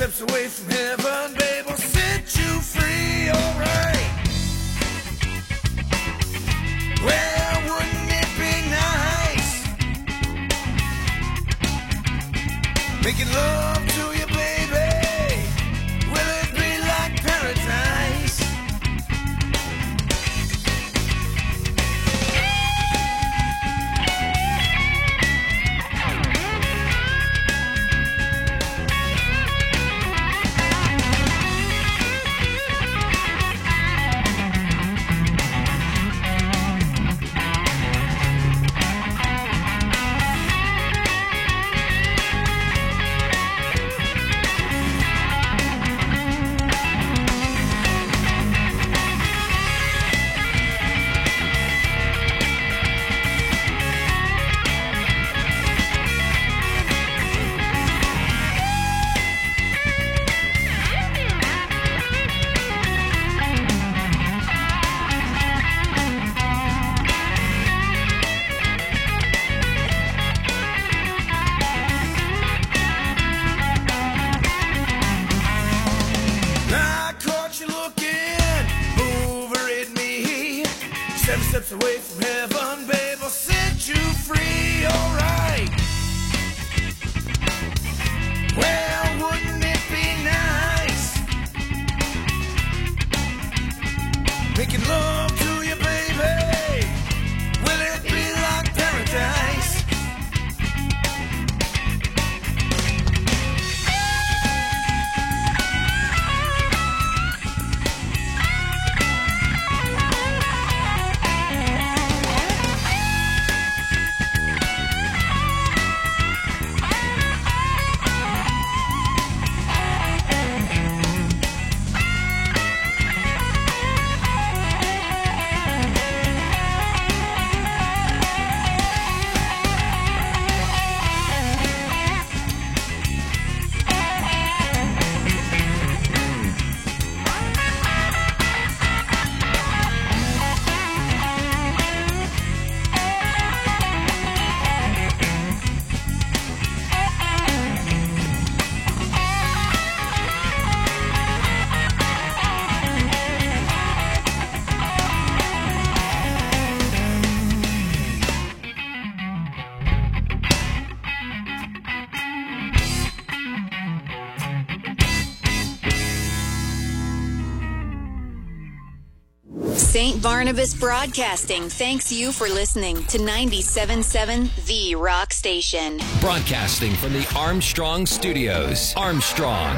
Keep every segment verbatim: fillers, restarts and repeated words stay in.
steps away from heaven, babe, will set you free, alright. Well, wouldn't it be nice? Making love to you, baby. Will it be like paradise? Steps away from heaven, babe, I'll set you free, alright. Well, wouldn't it be nice? Making love to you, baby. Will it be like paradise? Saint Barnabas Broadcasting thanks you for listening to ninety-seven point seven The Rock Station. Broadcasting from the Armstrong Studios. Armstrong.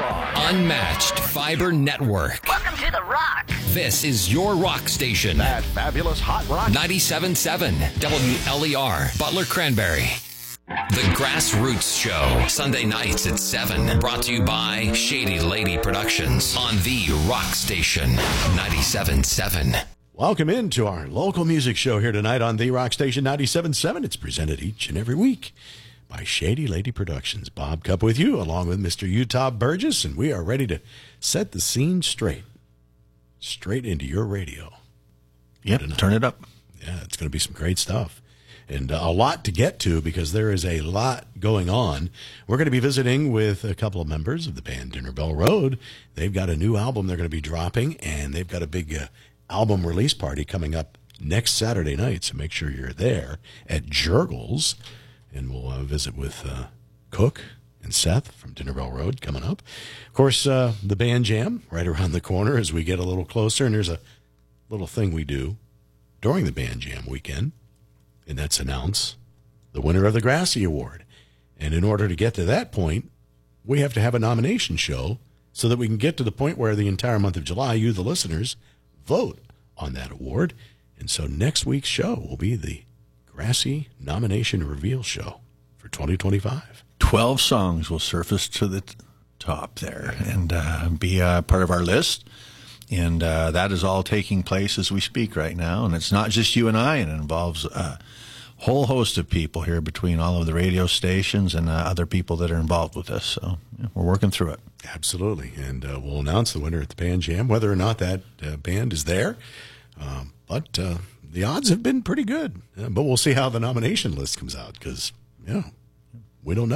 Unmatched Fiber Network. Welcome to The Rock. This is your rock station. That fabulous hot rock. ninety-seven point seven W L E R, Butler Cranberry. The Grassroots Show, Sunday nights at seven. Brought to you by Shady Lady Productions on The Rock Station, ninety-seven point seven. Welcome into our local music show here tonight on The Rock Station ninety-seven point seven. It's presented each and every week by Shady Lady Productions. Bob Cupp with you, along with Mister Utah Burgess, and we are ready to set the scene straight, straight into your radio. Yep, turn it up. Yeah, it's going to be some great stuff. And uh, a lot to get to because there is a lot going on. We're going to be visiting with a couple of members of the band Dinner Bell Road. They've got a new album they're going to be dropping, and they've got a big uh, album release party coming up next Saturday night. So make sure you're there at Jurgles. And we'll uh, visit with uh, Cook and Seth from Dinner Bell Road coming up. Of course, uh, the band jam right around the corner as we get a little closer. And there's a little thing we do during the band jam weekend. And that's announce the winner of the Grassy Award. And in order to get to that point, we have to have a nomination show so that we can get to the point where the entire month of July, you, the listeners, vote on that award. And so next week's show will be the Grassy Nomination Reveal Show for twenty twenty-five. Twelve songs will surface to the t- top there and uh, be uh, part of our list. And uh, that is all taking place as we speak right now. And it's not just you and I, and it involves a whole host of people here between all of the radio stations and uh, other people that are involved with us. So yeah, we're working through it. Absolutely. And uh, we'll announce the winner at the band jam, whether or not that uh, band is there. Um, but uh, the odds have been pretty good. Uh, but we'll see how the nomination list comes out because, yeah, we don't know.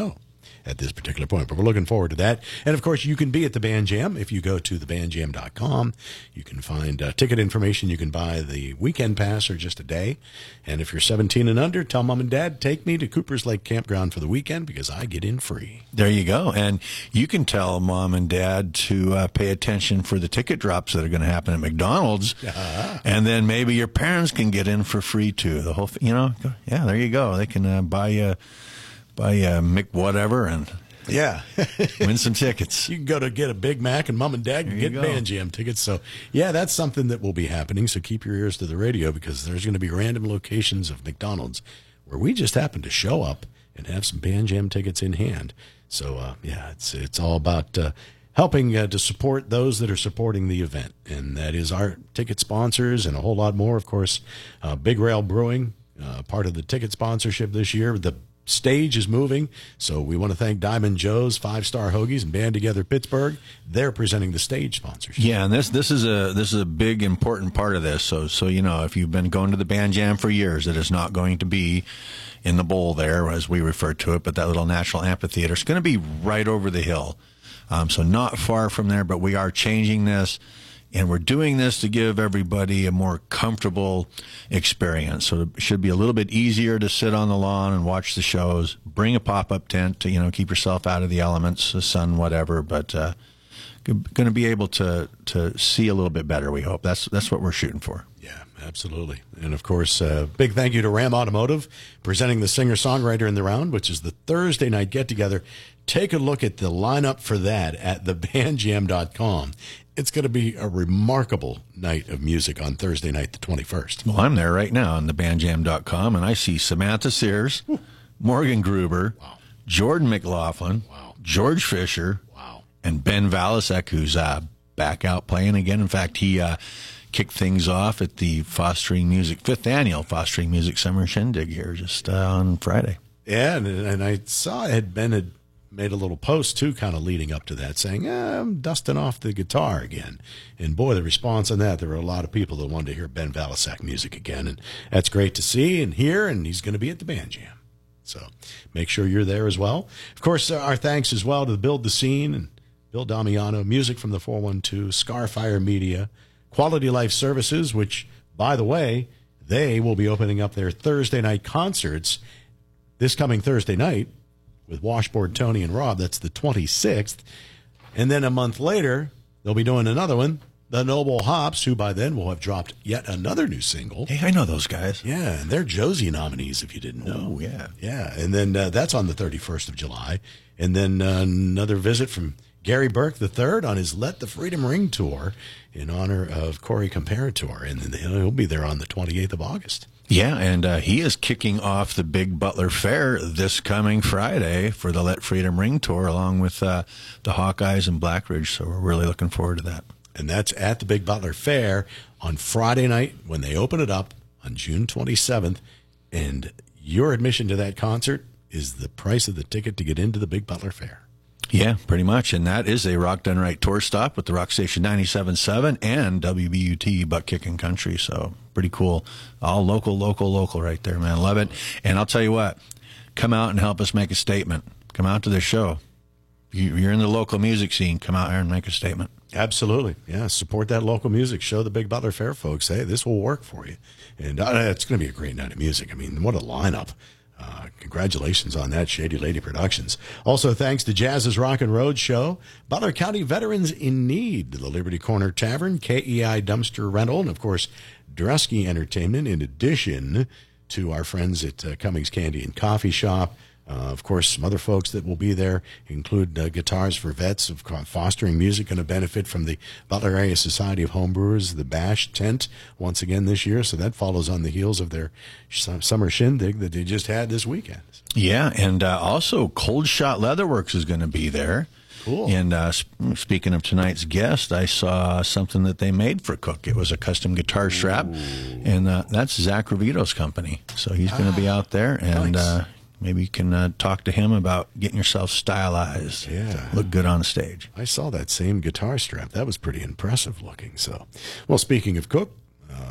at this particular point. But we're looking forward to that. And, of course, you can be at the Band Jam. If you go to the band jam dot com, you can find uh, ticket information. You can buy the weekend pass or just a day. And if you're seventeen and under, tell Mom and Dad, take me to Cooper's Lake Campground for the weekend because I get in free. There you go. And you can tell Mom and Dad to uh, pay attention for the ticket drops that are going to happen at McDonald's. Uh-huh. And then maybe your parents can get in for free, too. The whole, you know, yeah, there you go. They can uh, buy you, buy you Mick whatever and yeah, win some tickets. You can go to get a Big Mac and Mom and Dad can get Band Jam tickets. So, yeah, that's something that will be happening. So keep your ears to the radio because there's going to be random locations of McDonald's where we just happen to show up and have some Band Jam tickets in hand. So, uh, yeah, it's it's all about uh, helping uh, to support those that are supporting the event. And that is our ticket sponsors and a whole lot more. Of course, uh, Big Rail Brewing, uh, part of the ticket sponsorship this year. The stage is moving, so we want to thank Diamond Joe's, Five Star Hoagies, and Band Together Pittsburgh. They're presenting the stage sponsorship. Yeah, and this this is a this is a big important part of this. So so you know, if you've been going to the Band Jam for years, it is not going to be in the bowl there, as we refer to it, but that little natural amphitheater. It's going to be right over the hill, um, so not far from there. But we are changing this. And we're doing this to give everybody a more comfortable experience. So it should be a little bit easier to sit on the lawn and watch the shows. Bring a pop-up tent to, you know, keep yourself out of the elements, the sun, whatever. But uh, going to be able to to see a little bit better, we hope. That's that's what we're shooting for. Yeah, absolutely. And, of course, uh, big thank you to Ram Automotive, presenting the singer-songwriter in the round, which is the Thursday night get-together. Take a look at the lineup for that at the band jam dot com. It's going to be a remarkable night of music on Thursday night, the twenty-first. Well, I'm there right now on the band jam dot com, and I see Samantha Sears, Ooh. Morgan Gruber, wow. Jordan McLaughlin, wow. George Fisher, wow. and Ben Valasek, who's uh, back out playing again. In fact, he uh, kicked things off at the Fostering Music, fifth annual Fostering Music Summer Shindig here just uh, on Friday. Yeah, and, and I saw it had Ben had made a little post, too, kind of leading up to that, saying, eh, I'm dusting off the guitar again. And, boy, the response on that, there were a lot of people that wanted to hear Ben Valasek music again. And that's great to see and hear, and he's going to be at the Band Jam. So make sure you're there as well. Of course, our thanks as well to Build the Scene and Bill Damiano, music from the four one two, Scarfire Media, Quality Life Services, which, by the way, they will be opening up their Thursday night concerts this coming Thursday night with Washboard Tony and Rob. That's the twenty-sixth. And then a month later, they'll be doing another one, the Noble Hops, who by then will have dropped yet another new single. Hey, I know those guys. Yeah, and they're Josie nominees, if you didn't know. Oh, yeah. Yeah, and then uh, that's on the thirty-first of July. And then uh, another visit from Gary Burke the third on his Let the Freedom Ring tour in honor of Corey Comparator. And then he'll be there on the twenty-eighth of August. Yeah, and uh, he is kicking off the Big Butler Fair this coming Friday for the Let Freedom Ring tour, along with uh, the Hawkeyes and Black Ridge. So we're really looking forward to that. And that's at the Big Butler Fair on Friday night when they open it up on June twenty-seventh. And your admission to that concert is the price of the ticket to get into the Big Butler Fair. Yeah, pretty much. And that is a Rock Done Right tour stop with the Rock Station ninety-seven point seven and W B U T Butt Kicking Country. So pretty cool. All local, local, local right there, man. Love it. And I'll tell you what, come out and help us make a statement. Come out to the show. You're in the local music scene. Come out here and make a statement. Absolutely. Yeah, support that local music. Show the Big Butler Fair folks, hey, this will work for you. And uh, it's going to be a great night of music. I mean, what a lineup. Uh, congratulations on that, Shady Lady Productions. Also, thanks to Jazz's Rock and Road Show, Butler County Veterans in Need, the Liberty Corner Tavern, K E I Dumpster Rental, and, of course, Dresky Entertainment, in addition to our friends at uh, Cummings Candy and Coffee Shop. Uh, of course, some other folks that will be there include uh, Guitars for Vets of Fostering Music, going to benefit from the Butler Area Society of Homebrewers, the Bash tent, once again this year. So that follows on the heels of their summer shindig that they just had this weekend. Yeah, and uh, also Cold Shot Leatherworks is going to be there. Cool. And uh, sp- speaking of tonight's guest, I saw something that they made for Cook. It was a custom guitar strap, Ooh. and uh, that's Zach Ravito's company. So he's going to be out there, and nice. uh, maybe you can uh, talk to him about getting yourself stylized. Yeah. Look good on stage. I saw that same guitar strap. That was pretty impressive looking. So, well, speaking of Cook, uh,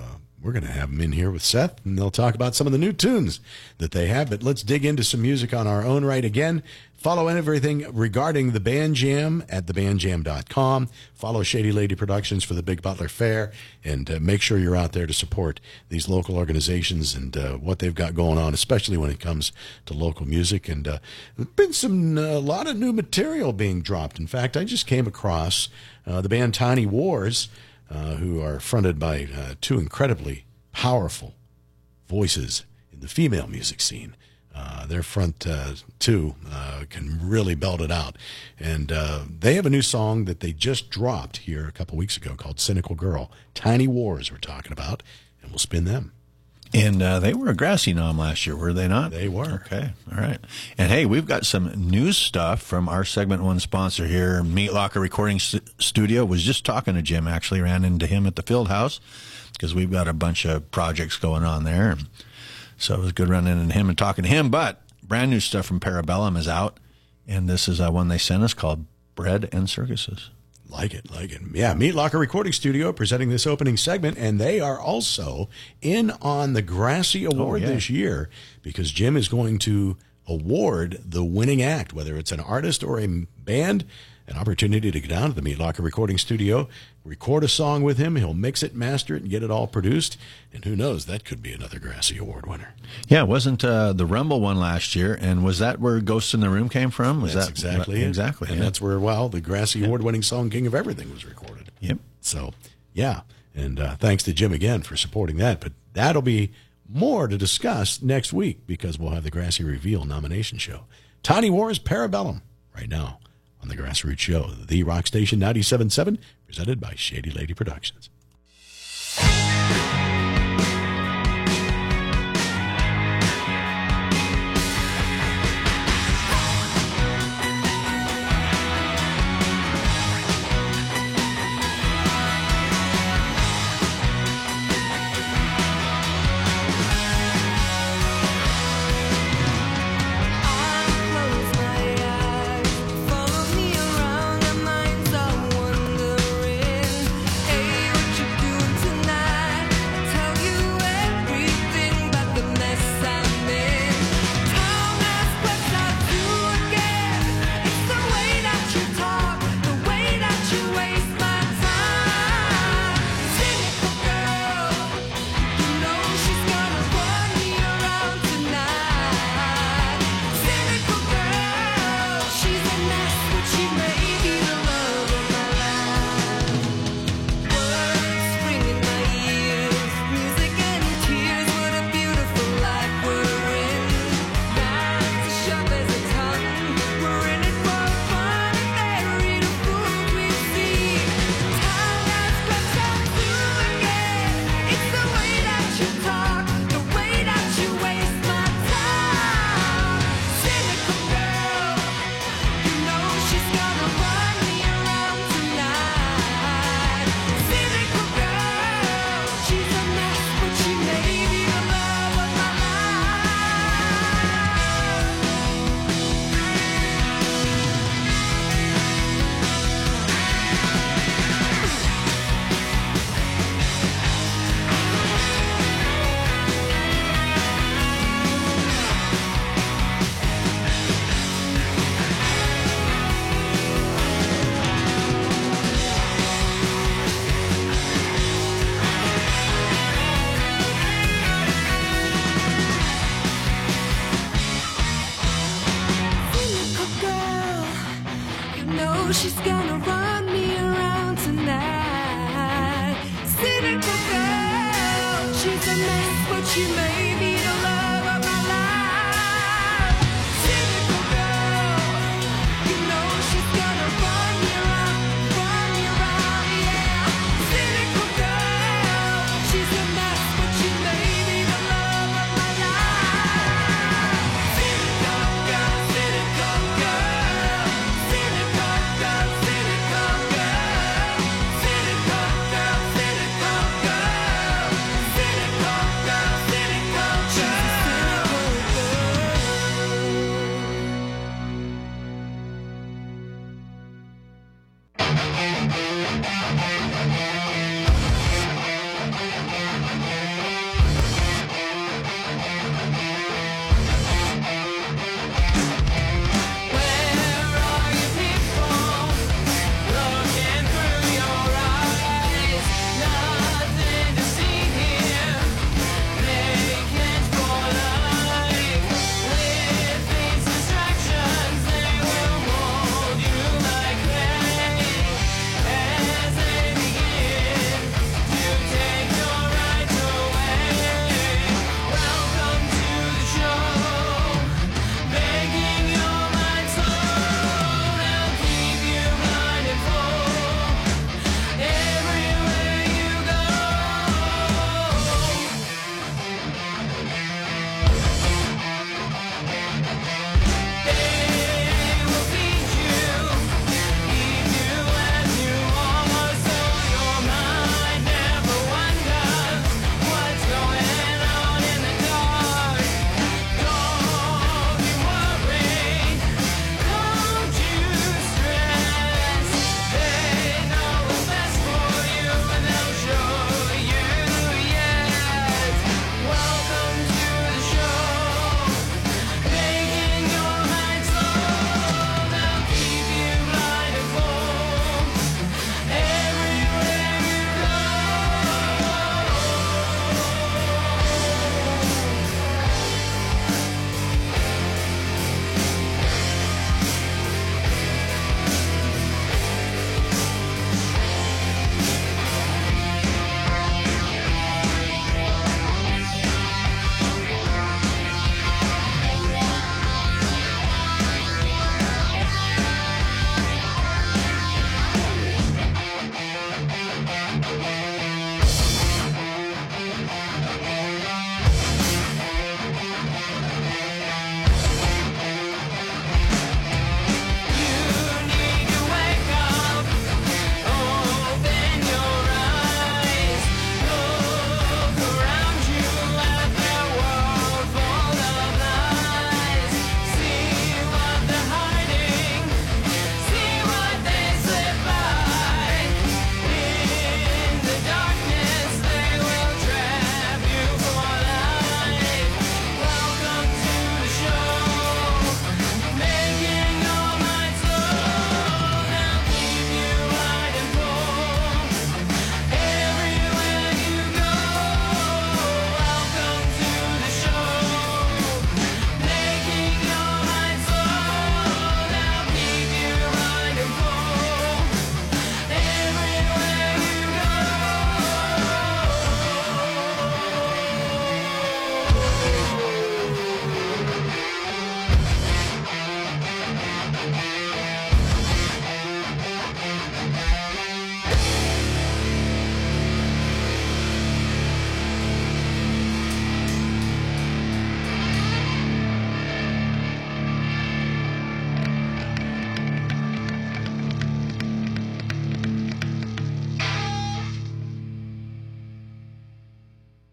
we're going to have them in here with Seth, and they'll talk about some of the new tunes that they have. But let's dig into some music on our own right again. Follow everything regarding the Band Jam at the band jam dot com. Follow Shady Lady Productions for the Big Butler Fair, and uh, make sure you're out there to support these local organizations and uh, what they've got going on, especially when it comes to local music. And uh, there's been some a uh, lot of new material being dropped. In fact, I just came across uh, the band Tiny Wars, uh, who are fronted by uh, two incredibly powerful voices in the female music scene. Uh, their front uh, two uh, can really belt it out. And uh, they have a new song that they just dropped here a couple weeks ago called Cynical Girl. Tiny Wars we're talking about, and we'll spin them. And uh, they were a Grassy nom last year, were they not? They were. Okay, all right. And hey, we've got some news stuff from our segment one sponsor here, Meat Locker Recording St- Studio. Was just talking to Jim, actually ran into him at the Field House because we've got a bunch of projects going on there. So it was good running into him and talking to him. But brand new stuff from Parabellum is out, and this is uh, one they sent us called Bread and Circuses. Like it, like it. Yeah, Meat Locker Recording Studio presenting this opening segment, and they are also in on the Grassy Award oh, yeah. this year because Jim is going to award the winning act, whether it's an artist or a band, an opportunity to go down to the Meat Locker Recording Studio, record a song with him. He'll mix it, master it, and get it all produced. And who knows, that could be another Grassy Award winner. Yeah, wasn't uh, the Rumble one last year? And was that where Ghosts in the Room came from? Was that's that exactly it? it. Exactly. And yeah. that's where, well, the Grassy yep. Award-winning song King of Everything was recorded. Yep. So, yeah. And uh, thanks to Jim again for supporting that. But that'll be more to discuss next week because we'll have the Grassy Reveal nomination show. Tiny Wars Parabellum right now on the Grassroots Show, the Rock Station ninety-seven point seven, presented by Shady Lady Productions. She's gonna run me around tonight. Cynical girl, she's a mess, but she may be the love of my life. Cynical girl, you know she's gonna run me around, run me around, yeah. Cynical girl, she's a mess, but she may be the love of my life. Cynical girl, cynical girl, cynical girl, cynical girl, cynical girl, cynical girl, cynical girl, cynical girl.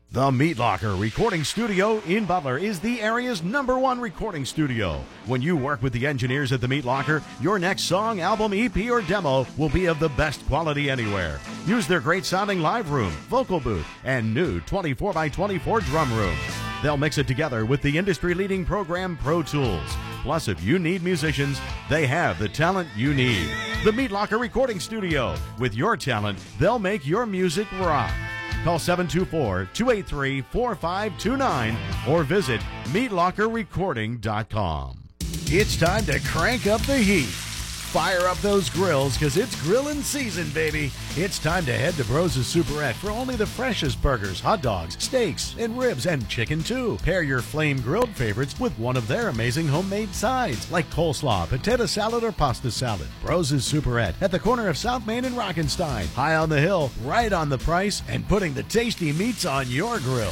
The Meat Locker Recording Studio in Butler is the area's number one recording studio. When you work with the engineers at the Meat Locker, your next song, album, E P, or demo will be of the best quality anywhere. Use their great sounding live room, vocal booth, and new twenty-four by twenty-four drum room. They'll mix it together with the industry-leading program Pro Tools. Plus, if you need musicians, they have the talent you need. The Meat Locker Recording Studio. With your talent, they'll make your music rock. Call seven two four, two eight three, four five two nine or visit meat locker recording dot com. It's time to crank up the heat. Fire up those grills, because it's grilling season, baby. It's time to head to Bros' Superette for only the freshest burgers, hot dogs, steaks, and ribs, and chicken too. Pair your flame-grilled favorites with one of their amazing homemade sides, like coleslaw, potato salad, or pasta salad. Bros' Superette at the corner of South Main and Rockenstein. High on the hill, right on the price, and putting the tasty meats on your grill.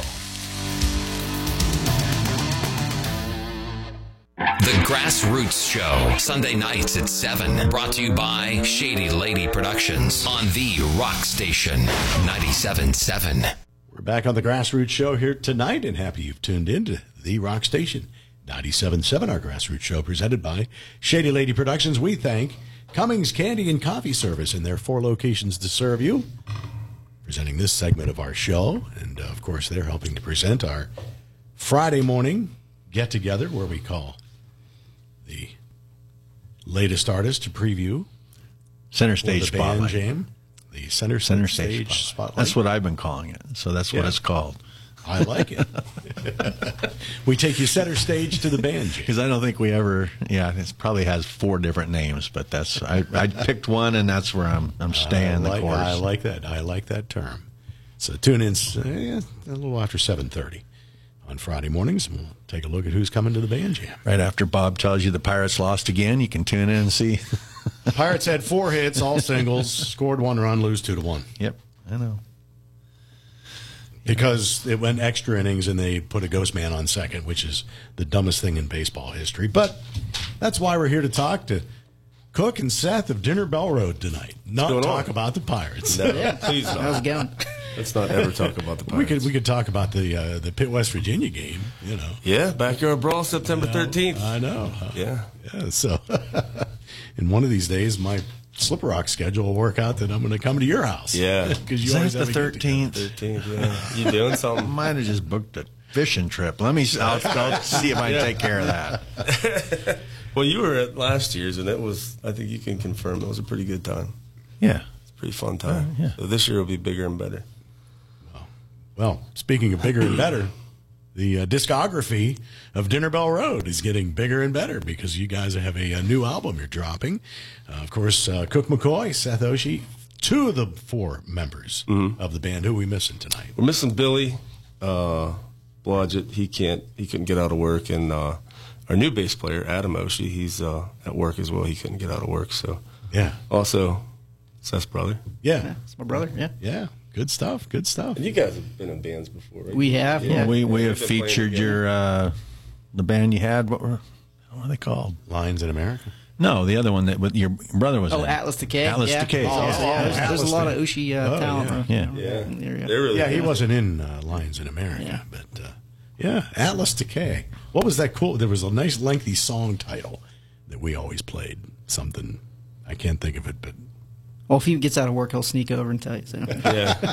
The Grassroots Show, Sunday nights at seven. Brought to you by Shady Lady Productions on the Rock Station, ninety-seven point seven. We're back on the Grassroots Show here tonight, and happy you've tuned in to the Rock Station, ninety-seven point seven, our Grassroots Show presented by Shady Lady Productions. We thank Cummings Candy and Coffee Service in their four locations to serve you, presenting this segment of our show. And, uh, of course, they're helping to present our Friday morning get-together where we call the latest artist to preview Center for Stage the band Spotlight. jam. The Center, Center Stage, Stage Spotlight. Spotlight. That's what I've been calling it. So that's what Yeah. it's called. I like it. We take you center stage to the band jam. Because I don't think we ever, yeah, it probably has four different names, but that's, I, I picked one and that's where I'm I'm staying I like, the course. I like that. I like that term. So tune in uh, a little after seven thirty on Friday mornings, and we'll take a look at who's coming to the band jam. Right after Bob tells you the Pirates lost again, you can tune in and see. Pirates had four hits, all singles, scored one run, lose two to one. Yep, I know. Because it went extra innings and they put a ghost man on second, which is the dumbest thing in baseball history. But that's why we're here to talk to Cook and Seth of Dinner Bell Road tonight. Not going talk on? about the Pirates. No, please don't. How's it going? Let's not ever talk about the We Pirates. could we could talk about the uh, the Pitt West Virginia game. You know, Yeah, backyard brawl, September thirteenth. I know. Yeah. Yeah. So, in one of these days, my Slipper Rock schedule will work out that I'm going to come to your house. Yeah. because you Is always that have the a get-together. thirteenth? thirteenth, yeah. You doing I something? might have just booked a fishing trip. Let me, I'll, I'll see if I can take care of that. Well, you were at last year's, and it was, I think you can confirm, it was a pretty good time. Yeah. It's a pretty fun time. Uh, yeah. So this year will be bigger and better. Well, speaking of bigger and better, the uh, discography of Dinner Bell Road is getting bigger and better because you guys have a, a new album you're dropping. Uh, of course, uh, Cook McCoy, Seth Oshie, two of the four members Mm-hmm. of the band. Who are we missing tonight? We're missing Billy uh, Blodgett. He can't, he couldn't get out of work. And uh, our new bass player, Adam Oshie, he's uh, at work as well. He couldn't get out of work. So Yeah. also, Seth's brother. Yeah. It's my brother. Yeah. Yeah. Good stuff. Good stuff. And you guys have been in bands before, right? We have, yeah. We, we Yeah, have we've been playing featured together. your, uh, the band you had. What were, what were they called? Lines in America. No, the other one that with your brother was Oh, in. Atlas Decay. Atlas yeah. Decay. Oh, yeah. yeah. There's, there's Atlas a lot Decay. of Ushi uh, Oh, talent. yeah. uh, Yeah. in the area. They're really Yeah, he good. wasn't in uh, Lines in America, Yeah. but uh, yeah, Atlas Decay. What was that cool? There was a nice lengthy song title that we always played. Something I can't think of it, but Well, if he gets out of work, he'll sneak over and tell you. So. Yeah,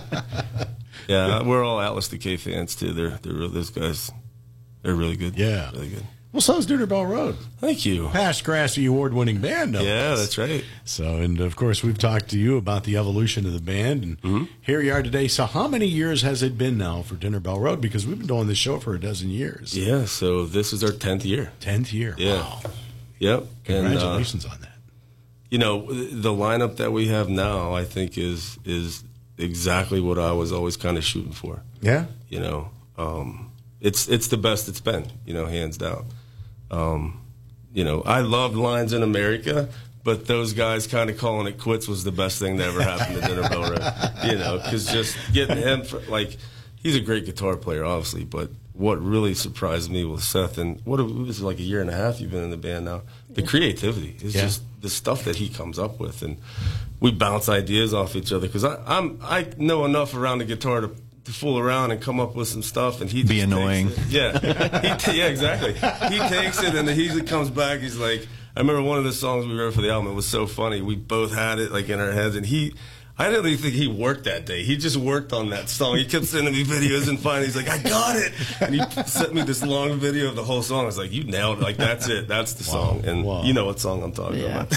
yeah. We're all Atlas Decay fans too. They're they're real, those guys. They're really good. Yeah. really good. well, so is Dinner Bell Road, Thank you. past Grassy award-winning band. no Yeah, less. that's right. So, and of course, we've talked to you about the evolution of the band, and Mm-hmm. here you are today. So, how many years has it been now for Dinner Bell Road? Because we've been doing this show for a dozen years. Yeah, so this is our tenth year. Tenth year. Yeah. Wow. Yep. And, uh, Congratulations on that. you know, the lineup that we have now, I think, is is exactly what I was always kind of shooting for. Yeah. You know, um, it's it's the best it's been. You know, hands down. Um, you know, I loved Lines in America, but those guys kind of calling it quits was the best thing that ever happened to Dinner Bell Road. You know, because just getting him for, like, he's a great guitar player, obviously, but what really surprised me was Seth, and what it was like a year and a half you've been in the band now. The creativity is Yeah. just the stuff that he comes up with, and we bounce ideas off each other because I'm I know enough around the guitar to to fool around and come up with some stuff, and he Be just annoying. takes it. Yeah, he t- yeah, exactly. He takes it, and then he comes back. He's like, I remember one of the songs we wrote for the album. It was so funny. We both had it like in our heads, and he. I didn't even think he worked that day. He just worked on that song. He kept sending me videos, and finally he's like, I got it. And he sent me this long video of the whole song. I was like, you nailed it. Like, that's it. That's the Wow. song. And Wow. you know what song I'm talking Yeah.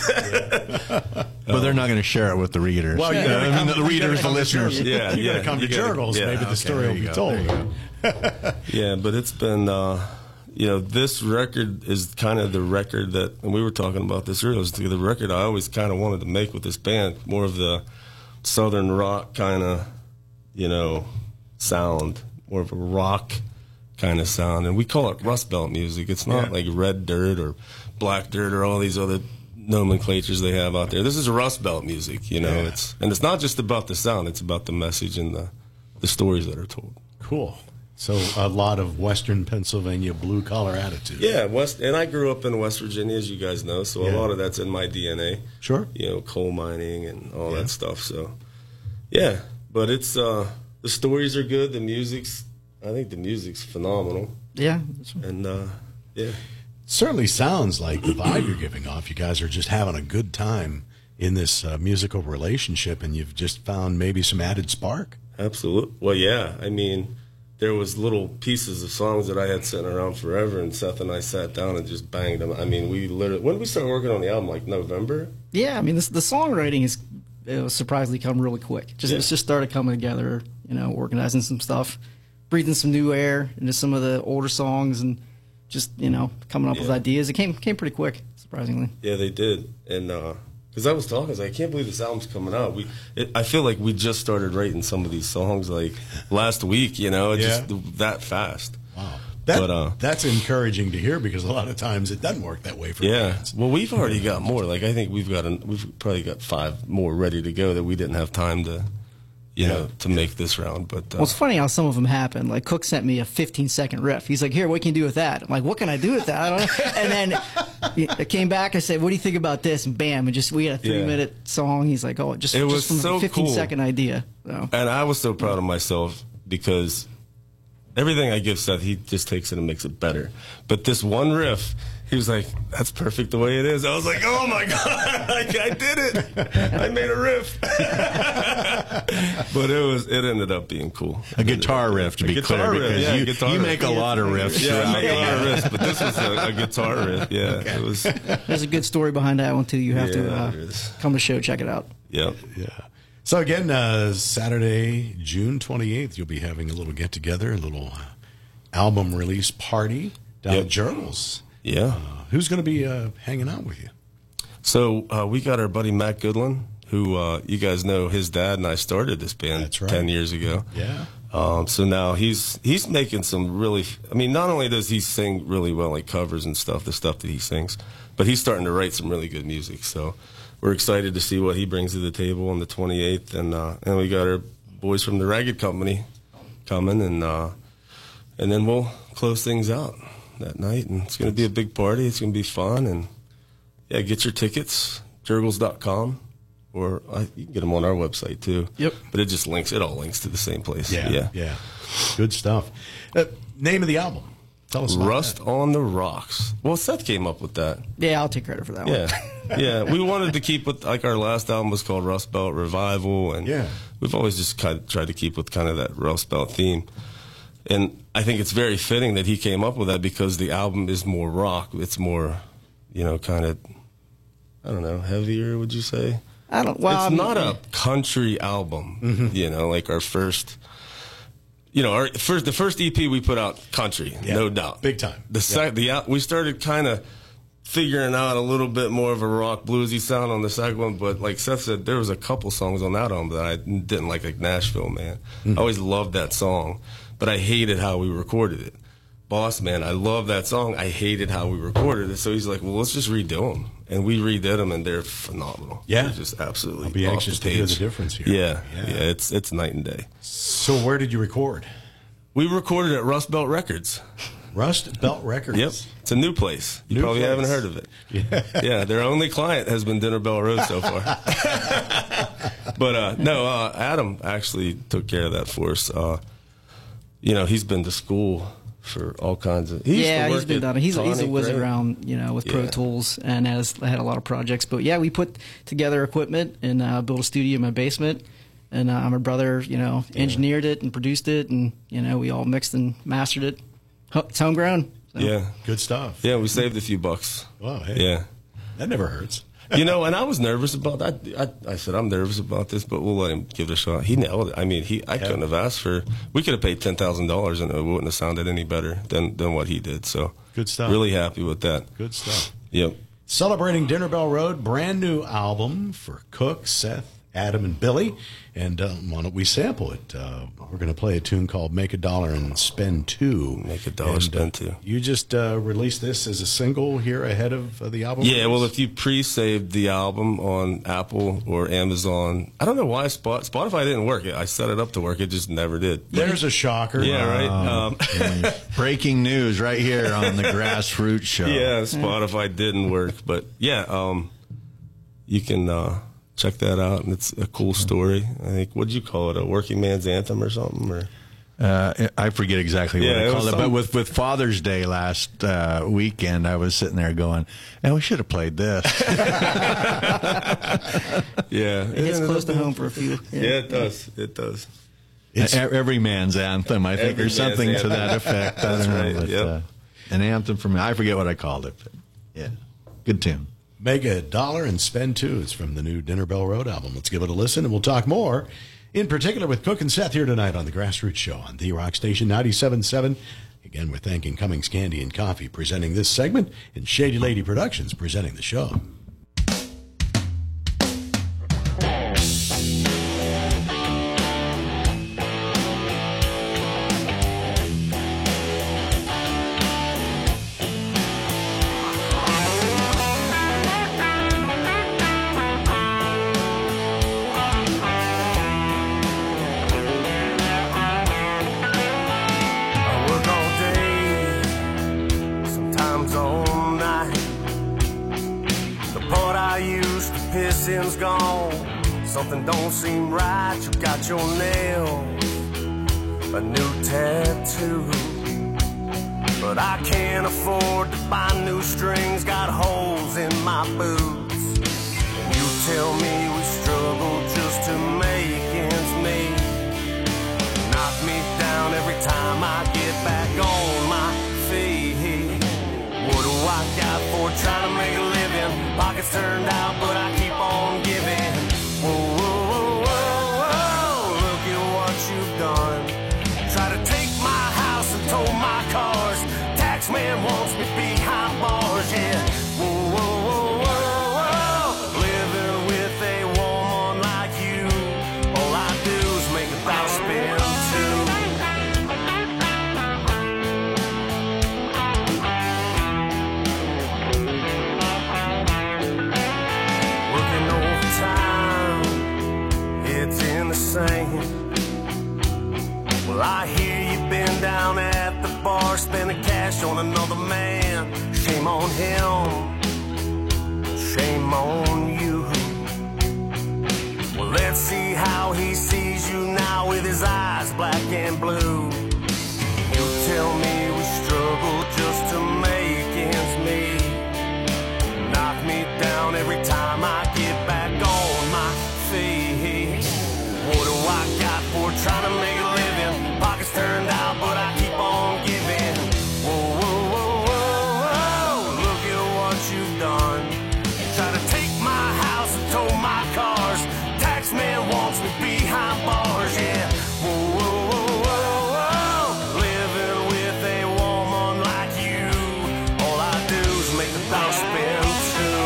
about. But they're not going to share it with the readers. Well, you Yeah, gotta I mean, come- the you gotta readers, the come to listeners. Jurgles. Yeah, You yeah. gotta come You to gotta- Jurgles. yeah, Maybe the okay, story there will you be go, told. there you go. Yeah, but it's been, uh, you know, this record is kind of the record that, and we were talking about this earlier, is the record I always kind of wanted to make with this band, more of the southern rock kind of, you know, sound, more of a rock kind of sound. And we call it Rust Belt music. It's not Yeah. like red dirt or black dirt or all these other nomenclatures they have out there. This is Rust Belt music, you know. Yeah. It's and it's not just about the sound, it's about the message and the, the stories that are told. Cool. So a lot of Western Pennsylvania blue collar attitude. Yeah, West, and I grew up in West Virginia, as you guys know, so Yeah. a lot of that's in my D N A. Sure. You know, coal mining and all Yeah. that stuff. So, yeah, but it's uh, the stories are good. The music's, I think the music's phenomenal, Yeah. and uh, yeah, Certainly sounds like the vibe you're giving off. You guys are just having a good time in this uh, musical relationship, and you've just found maybe some added spark. absolutely. Well, yeah, I mean, there was little pieces of songs that I had sitting around forever, and Seth and I sat down and just banged them. I mean, we literally, when did we started working on the album, like November? Yeah, I mean, this, the songwriting is it was surprisingly come really quick. Just Yeah. It's just started coming together, you know, organizing some stuff, breathing some new air into some of the older songs, and just you know coming up with Yeah. ideas. It came came pretty quick, surprisingly. Yeah, they did, and because I was talking, I was like, I can't believe this album's coming out. We, it, I feel like we just started writing some of these songs like last week. You know, Yeah. just that fast. Wow. That, But, uh, that's encouraging to hear because a lot of times it doesn't work that way for Yeah. bands. Well, we've already got more. Like I think we've got an, we've probably got five more ready to go that we didn't have time to, you Yeah. know, to make this round. But uh, Well, it's funny how some of them happen. Like Cook sent me a fifteen second riff. He's like, "Here, what can you do with that?" I'm like, "What can I do with that?" I don't know. And then I came back. I said, "What do you think about this?" And bam, and just we had a three Yeah. minute song. He's like, "Oh, just, It just was from so a fifteen cool. second idea." So. and I was so proud of myself because everything I give Seth, he just takes it and makes it better. But this one riff, he was like, "That's perfect the way it is." I was like, "Oh my god, like, I did it! I made a riff." But it was, it ended up being cool. A guitar riff, to A be guitar clear, riff, because yeah, you, guitar you riff. make a lot of riffs. Yeah, I throughout. make a lot of riffs, but this was a, a guitar riff. Yeah, it was. There's a good story behind that one too. You have to Yeah, uh, there is. come to the show, check it out. Yep. Yeah. So again, uh, Saturday, June twenty-eighth, you'll be having a little get together, a little uh, album release party down Yep. at Jurgles. Yeah. Uh, who's going to be uh, hanging out with you? So uh, we got our buddy Matt Goodland, who uh, you guys know his dad and I started this band That's right. ten years ago. Yeah. Um, so now he's he's making some really. I mean, not only does he sing really well, like covers and stuff, the stuff that he sings, but he's starting to write some really good music. So we're excited to see what he brings to the table on the twenty-eighth, and uh, and we got our boys from the Ragged Company coming, and uh, and then we'll close things out that night, and it's going to be a big party. It's going to be fun, and yeah, get your tickets, jurgles dot com. Or uh, you can get them on our website too. Yep. But it just links. It all links to the same place. Yeah. Yeah. Yeah. Good stuff. Uh, name of the album. Tell us about Rust that. on the Rocks. Well, Seth came up with that. Yeah, I'll take credit for that Yeah. one. Yeah. We wanted to keep with, like, our last album was called Rust Belt Revival. And Yeah. we've always just kind of tried to keep with kind of that Rust Belt theme. And I think it's very fitting that he came up with that because the album is more rock. It's more, you know, kind of, I don't know, heavier, would you say? I don't. Well, it's I mean, not a country album, Mm-hmm. you know, like our first, you know, our first the first E P we put out, country, Yeah. no doubt, Big time. The sec- the out we started kind of figuring out a little bit more of a rock bluesy sound on the second one, but like Seth said, there was a couple songs on that album that I didn't like, like Nashville, man. Mm-hmm. I always loved that song, but I hated how we recorded it. Boss Man, I love that song. I hated how we recorded it. So he's like, well, let's just redo them. And we redid them, and they're phenomenal. Yeah. They're just absolutely I'll be off anxious the to hear page. the difference here. Yeah, Yeah. yeah, it's it's night and day. So where did you record? We recorded at Rust Belt Records. Rust Belt Records. Yep, it's a new place. You New probably place. haven't heard of it. Yeah, yeah. Their only client has been Dinner Bell Road so far. But uh, no, uh, Adam actually took care of that for us. Uh, you know, he's been to school for all kinds of. He used yeah, to work he's been at done. He's he's a Tonic, wizard right? around, you know, with Pro Yeah. Tools and has had a lot of projects. But yeah, we put together equipment and uh, built a studio in my basement. And uh, my brother, you know, engineered it and produced it, and you know, we all mixed and mastered it. Ho- It's homegrown. So. Yeah, Good stuff. yeah, we saved a few bucks. Wow, hey, Yeah. that never hurts. You know, and I was nervous about that. I, I said, I'm nervous about this, but we'll let him give it a shot. He nailed it. I mean, he. I couldn't have asked for. We could have paid ten thousand dollars, and it wouldn't have sounded any better than than what he did. So Good stuff. Really happy with that. Good stuff. Yep. Celebrating Dinner Bell Road, brand new album for Cook, Seth, Adam, and Billy. And uh, why don't we sample it? Uh, we're going to play a tune called Make a Dollar and Spend Two. Make a dollar, And, spend uh, two. You just uh, released this as a single here ahead of uh, the album? Yeah, well, release? if you pre-saved the album on Apple or Amazon, I don't know why Spot, Spotify didn't work. I set it up to work. It just never did. There's a shocker. Yeah, right? Um, Breaking news right here on the Grassroots Show. yeah, Spotify didn't work. But, yeah, um, you can uh, check that out, and it's a cool story. I think, what'd you call it, a working man's anthem or something? Or Uh, I forget exactly what Yeah, I it called was it, but some- with, with Father's Day last uh, weekend, I was sitting there going, "And we should have played this." Yeah. It hits close to home for a few. Yeah, it does. It does. E- Every man's anthem, I think, Every or something man's to anthem. that effect. I That's don't know, right, but, yep. uh, an anthem for me. I forget what I called it. But yeah, good tune. Make a dollar and spend two. It's from the new Dinner Bell Road album. Let's give it a listen, and we'll talk more, in particular with Cook and Seth here tonight on the Grassroots Show on The Rock Station ninety-seven point seven. Again, we're thanking Cummings Candy and Coffee presenting this segment, and Shady Lady Productions presenting the show. I work all day, sometimes all night. The part I used to piss in's gone. Something don't seem right. You got your nails, a new tattoo. But I can't afford to buy new strings. Got holes in my boots. You tell me we struggle just to make ends meet. Knock me down every time I get back on my feet. What do I got for trying to make a living? Pockets turned out, but I keep on giving. Whoa, whoa, whoa, whoa, whoa, look at what you've done. Try to take my house and tow my cars. Taxman wants me behind bars, yeah. Whoa, whoa, whoa, whoa, whoa. Living with a woman like you, all I do is make a thousand spend two. Working overtime, it's in the same. Well, I hear you've been down at the bar, spending cash on another man. Shame on him, shame on you. Well, let's see how he sees you now with his eyes black and blue. You tell me we struggle just to make ends meet. Knock me down every time I get back on my feet. What do I got for trying to make a living? Pockets turned out, but I keep on giving. Whoa, whoa, whoa, whoa, whoa, look at what you've done. Try to take my house and tow my cars. Taxman wants me behind bars, yeah. Whoa, whoa, whoa, whoa, whoa, living with a woman like you. All I do is make a thousand spend two.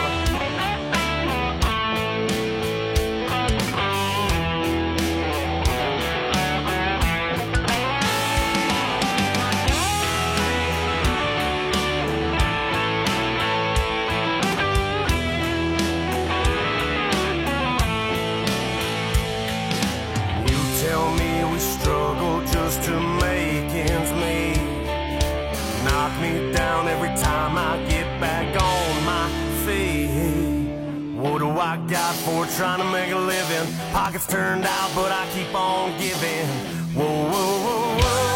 You tell me we struggle just to make ends meet. Knock me down every time I get back on my feet. What do I got for trying to make a living? Pockets turned out, but I keep on giving. Whoa, whoa, whoa, whoa.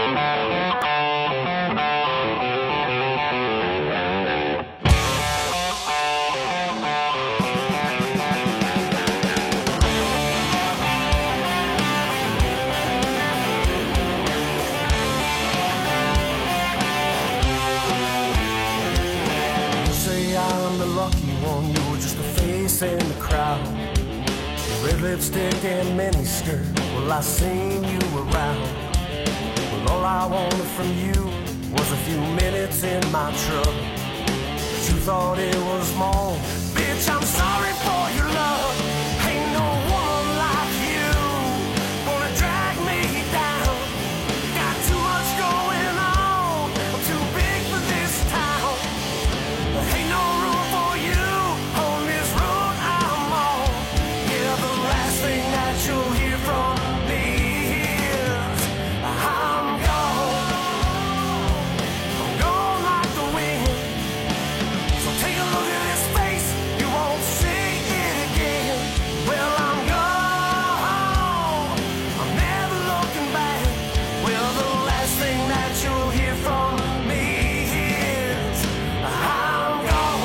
In the crowd, red lipstick and miniskirt. Well, I seen you around. Well, all I wanted from you was a few minutes in my truck. But you thought it was more. Bitch, I'm sorry for your love. Ain't no woman like you gonna drag me down. Got too much going on. I'm too big for this town. There ain't no room for you on this road. You'll hear from me is I'm gone. I'm gone like the wind. So take a look at this face. You won't see it again. Well, I'm gone. I'm never looking back. Well, the last thing that you'll hear from me is I'm gone.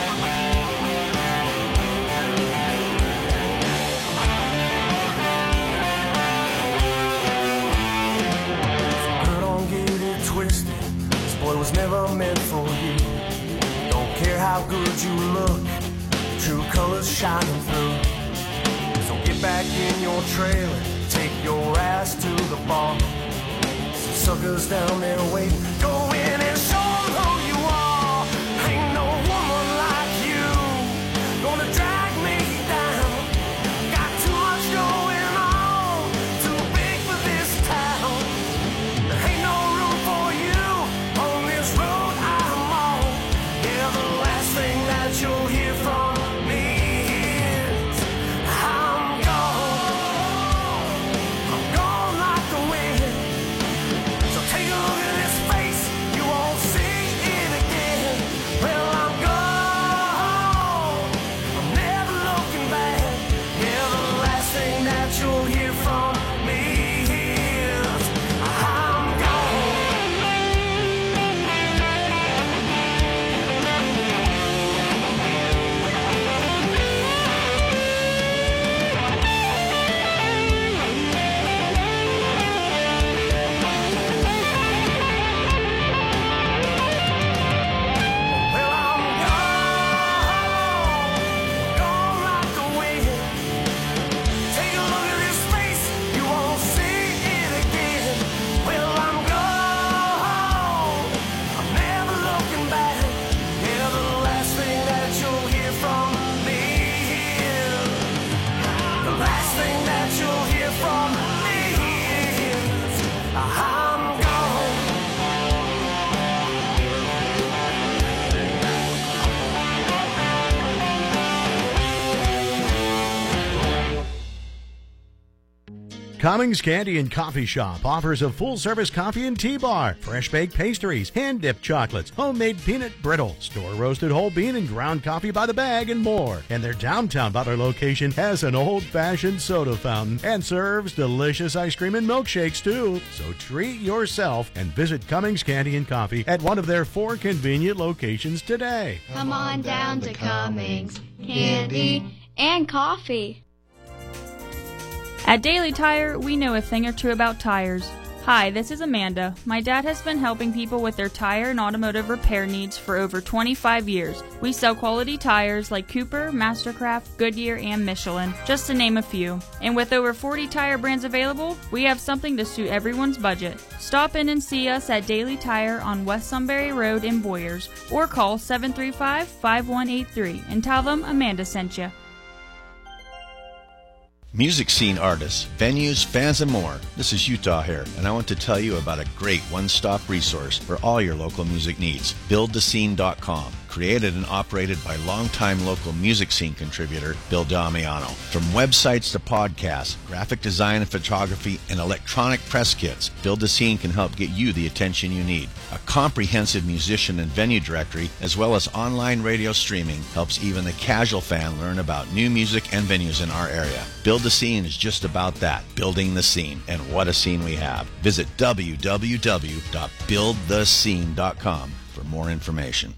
Boy, was never meant for you. Don't care how good you look, true colors shining through. So get back in your trailer, take your ass to the bar. Some suckers down there waiting. Go in and show them who you are. Ain't no woman like you gonna drag me down. Got too much going on, too big for this town. There ain't no room for you on this road I'm on. Yeah, the last thing that you'll hear from me is I'm gone. I'm gone like the wind. So take a look at this face, you won't see it again. Well, I'm gone. I'm never looking back. Yeah, the last thing that you'll hear from me is I'm gone. Well, I'm gone, gone like the wind. Take a look at this face, you won't see it again. Well, I'm gone, I'm never looking back. Yeah, the last thing that you'll hear from me is the last thing that you'll hear from me is I'm gone. Cummings Candy and Coffee Shop offers a full-service coffee and tea bar, fresh-baked pastries, hand-dipped chocolates, homemade peanut brittle, store-roasted whole bean and ground coffee by the bag, and more. And their downtown Butler location has an old-fashioned soda fountain and serves delicious ice cream and milkshakes, too. So treat yourself and visit Cummings Candy and Coffee at one of their four convenient locations today. Come on down to Cummings, candy and coffee. At Daily Tire, we know a thing or two about tires. Hi, this is Amanda. My dad has been helping people with their tire and automotive repair needs for over twenty-five years. We sell quality tires like Cooper, Mastercraft, Goodyear, and Michelin, just to name a few. And with over forty tire brands available, we have something to suit everyone's budget. Stop in and see us at Daily Tire on West Sunbury Road in Boyers, or call seven three five, five one eight three and tell them Amanda sent you. Music scene artists, venues, fans, and more. This is Utah here, and I want to tell you about a great one-stop resource for all your local music needs. build the scene dot com. created and operated by longtime local music scene contributor Bill Damiano. From websites to podcasts, graphic design and photography, and electronic press kits, Build the Scene can help get you the attention you need. A comprehensive musician and venue directory, as well as online radio streaming, helps even the casual fan learn about new music and venues in our area. Build the Scene is just about that, building the scene. And what a scene we have. Visit w w w dot build the scene dot com for more information.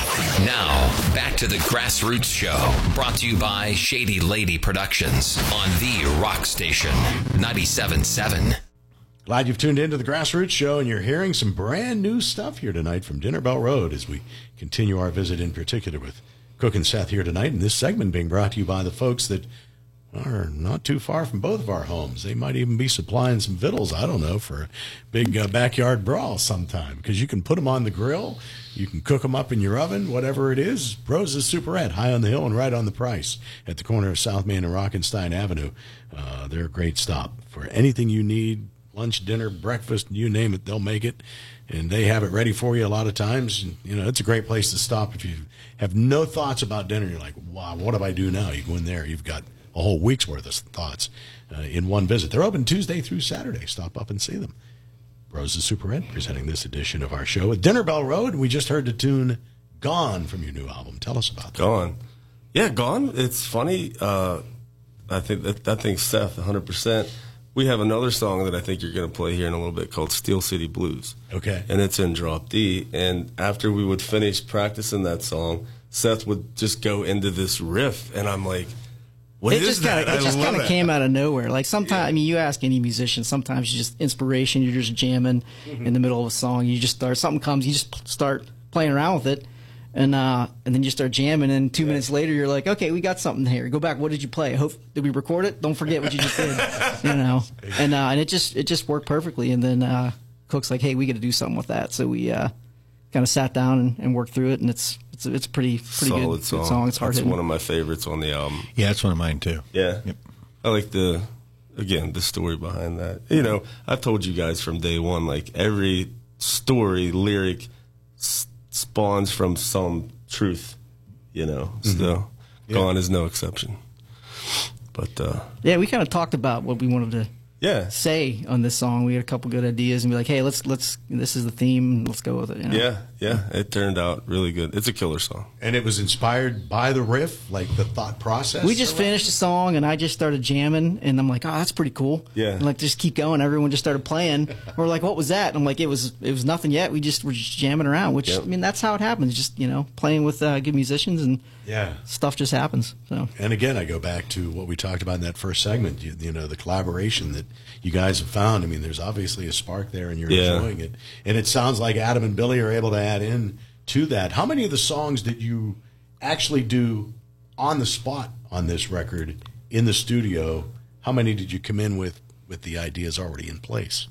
Now, back to the Grassroots Show, brought to you by Shady Lady Productions on the Rock Station, ninety-seven point seven. Glad you've tuned into the Grassroots Show, and you're hearing some brand new stuff here tonight from Dinner Bell Road as we continue our visit, in particular with Cook and Seth here tonight, and this segment being brought to you by the folks that are not too far from both of our homes. They might even be supplying some victuals, I don't know, for a big uh, backyard brawl sometime, because you can put them on the grill, you can cook them up in your oven, whatever it is. Rose's Superette, high on the hill and right on the price at the corner of South Main and Rockenstein Avenue. Uh, they're a great stop for anything you need, lunch, dinner, breakfast, you name it, they'll make it. And they have it ready for you a lot of times. And, you know, it's a great place to stop if you have no thoughts about dinner. You're like, wow, what do I do now? You go in there, you've got a whole week's worth of thoughts uh, in one visit. They're open Tuesday through Saturday. Stop up and see them. Rose's Superette presenting this edition of our show with Dinner Bell Road. We just heard the tune Gone from your new album. Tell us about that. Gone. Yeah, Gone. It's funny. Uh, I think that I think Seth, one hundred percent. We have another song that I think you're going to play here in a little bit called Steel City Blues. Okay. And it's in drop D. And after we would finish practicing that song, Seth would just go into this riff, and I'm like, what it is just that? Kinda, it I just love kind of it. came out of nowhere. Like sometimes, yeah. I mean, you ask any musician, sometimes you just inspiration. You're just jamming mm-hmm. in the middle of a song. You just start something comes, you just start playing around with it, and uh, and then you start jamming. And two yeah. minutes later, you're like, okay, we got something here. Go back. What did you play? Hope did we record it? Don't forget what you just did. You know, and uh, and it just it just worked perfectly. And then uh, Cook's like, hey, we got to do something with that. So we uh, kind of sat down and, and worked through it, and it's. It's a, it's a pretty pretty Solid good song. good song. It's hard It's hitting. one of my favorites on the album. Yeah, it's one of mine too. Yeah. Yep. I like the, again, the story behind that. You know, I've told you guys from day one, like every story, lyric s- spawns from some truth, you know. Mm-hmm. So Yeah. Gone is no exception. But, uh, Yeah, we kind of talked about what we wanted to yeah. say on this song. We had a couple good ideas and be like, hey, let's let's this is the theme, let's go with it. You know? Yeah, yeah. It turned out really good. It's a killer song. And it was inspired by the riff, like the thought process? We just around finished it? the song and I just started jamming and I'm like, oh, that's pretty cool. Yeah. And like just keep going. Everyone just started playing. We're like, what was that? And I'm like, it was it was nothing yet. We just were just jamming around, which Yep. I mean that's how it happens. Just, you know, playing with uh, good musicians and Yeah. stuff just happens. So And again, I go back to what we talked about in that first segment, you, you know, the collaboration that you guys have found. I mean, there's obviously a spark there and you're Yeah. enjoying it. And it sounds like Adam and Billy are able to add in to that. How many of the songs did you actually do on the spot on this record in the studio? How many did you come in with with the ideas already in place?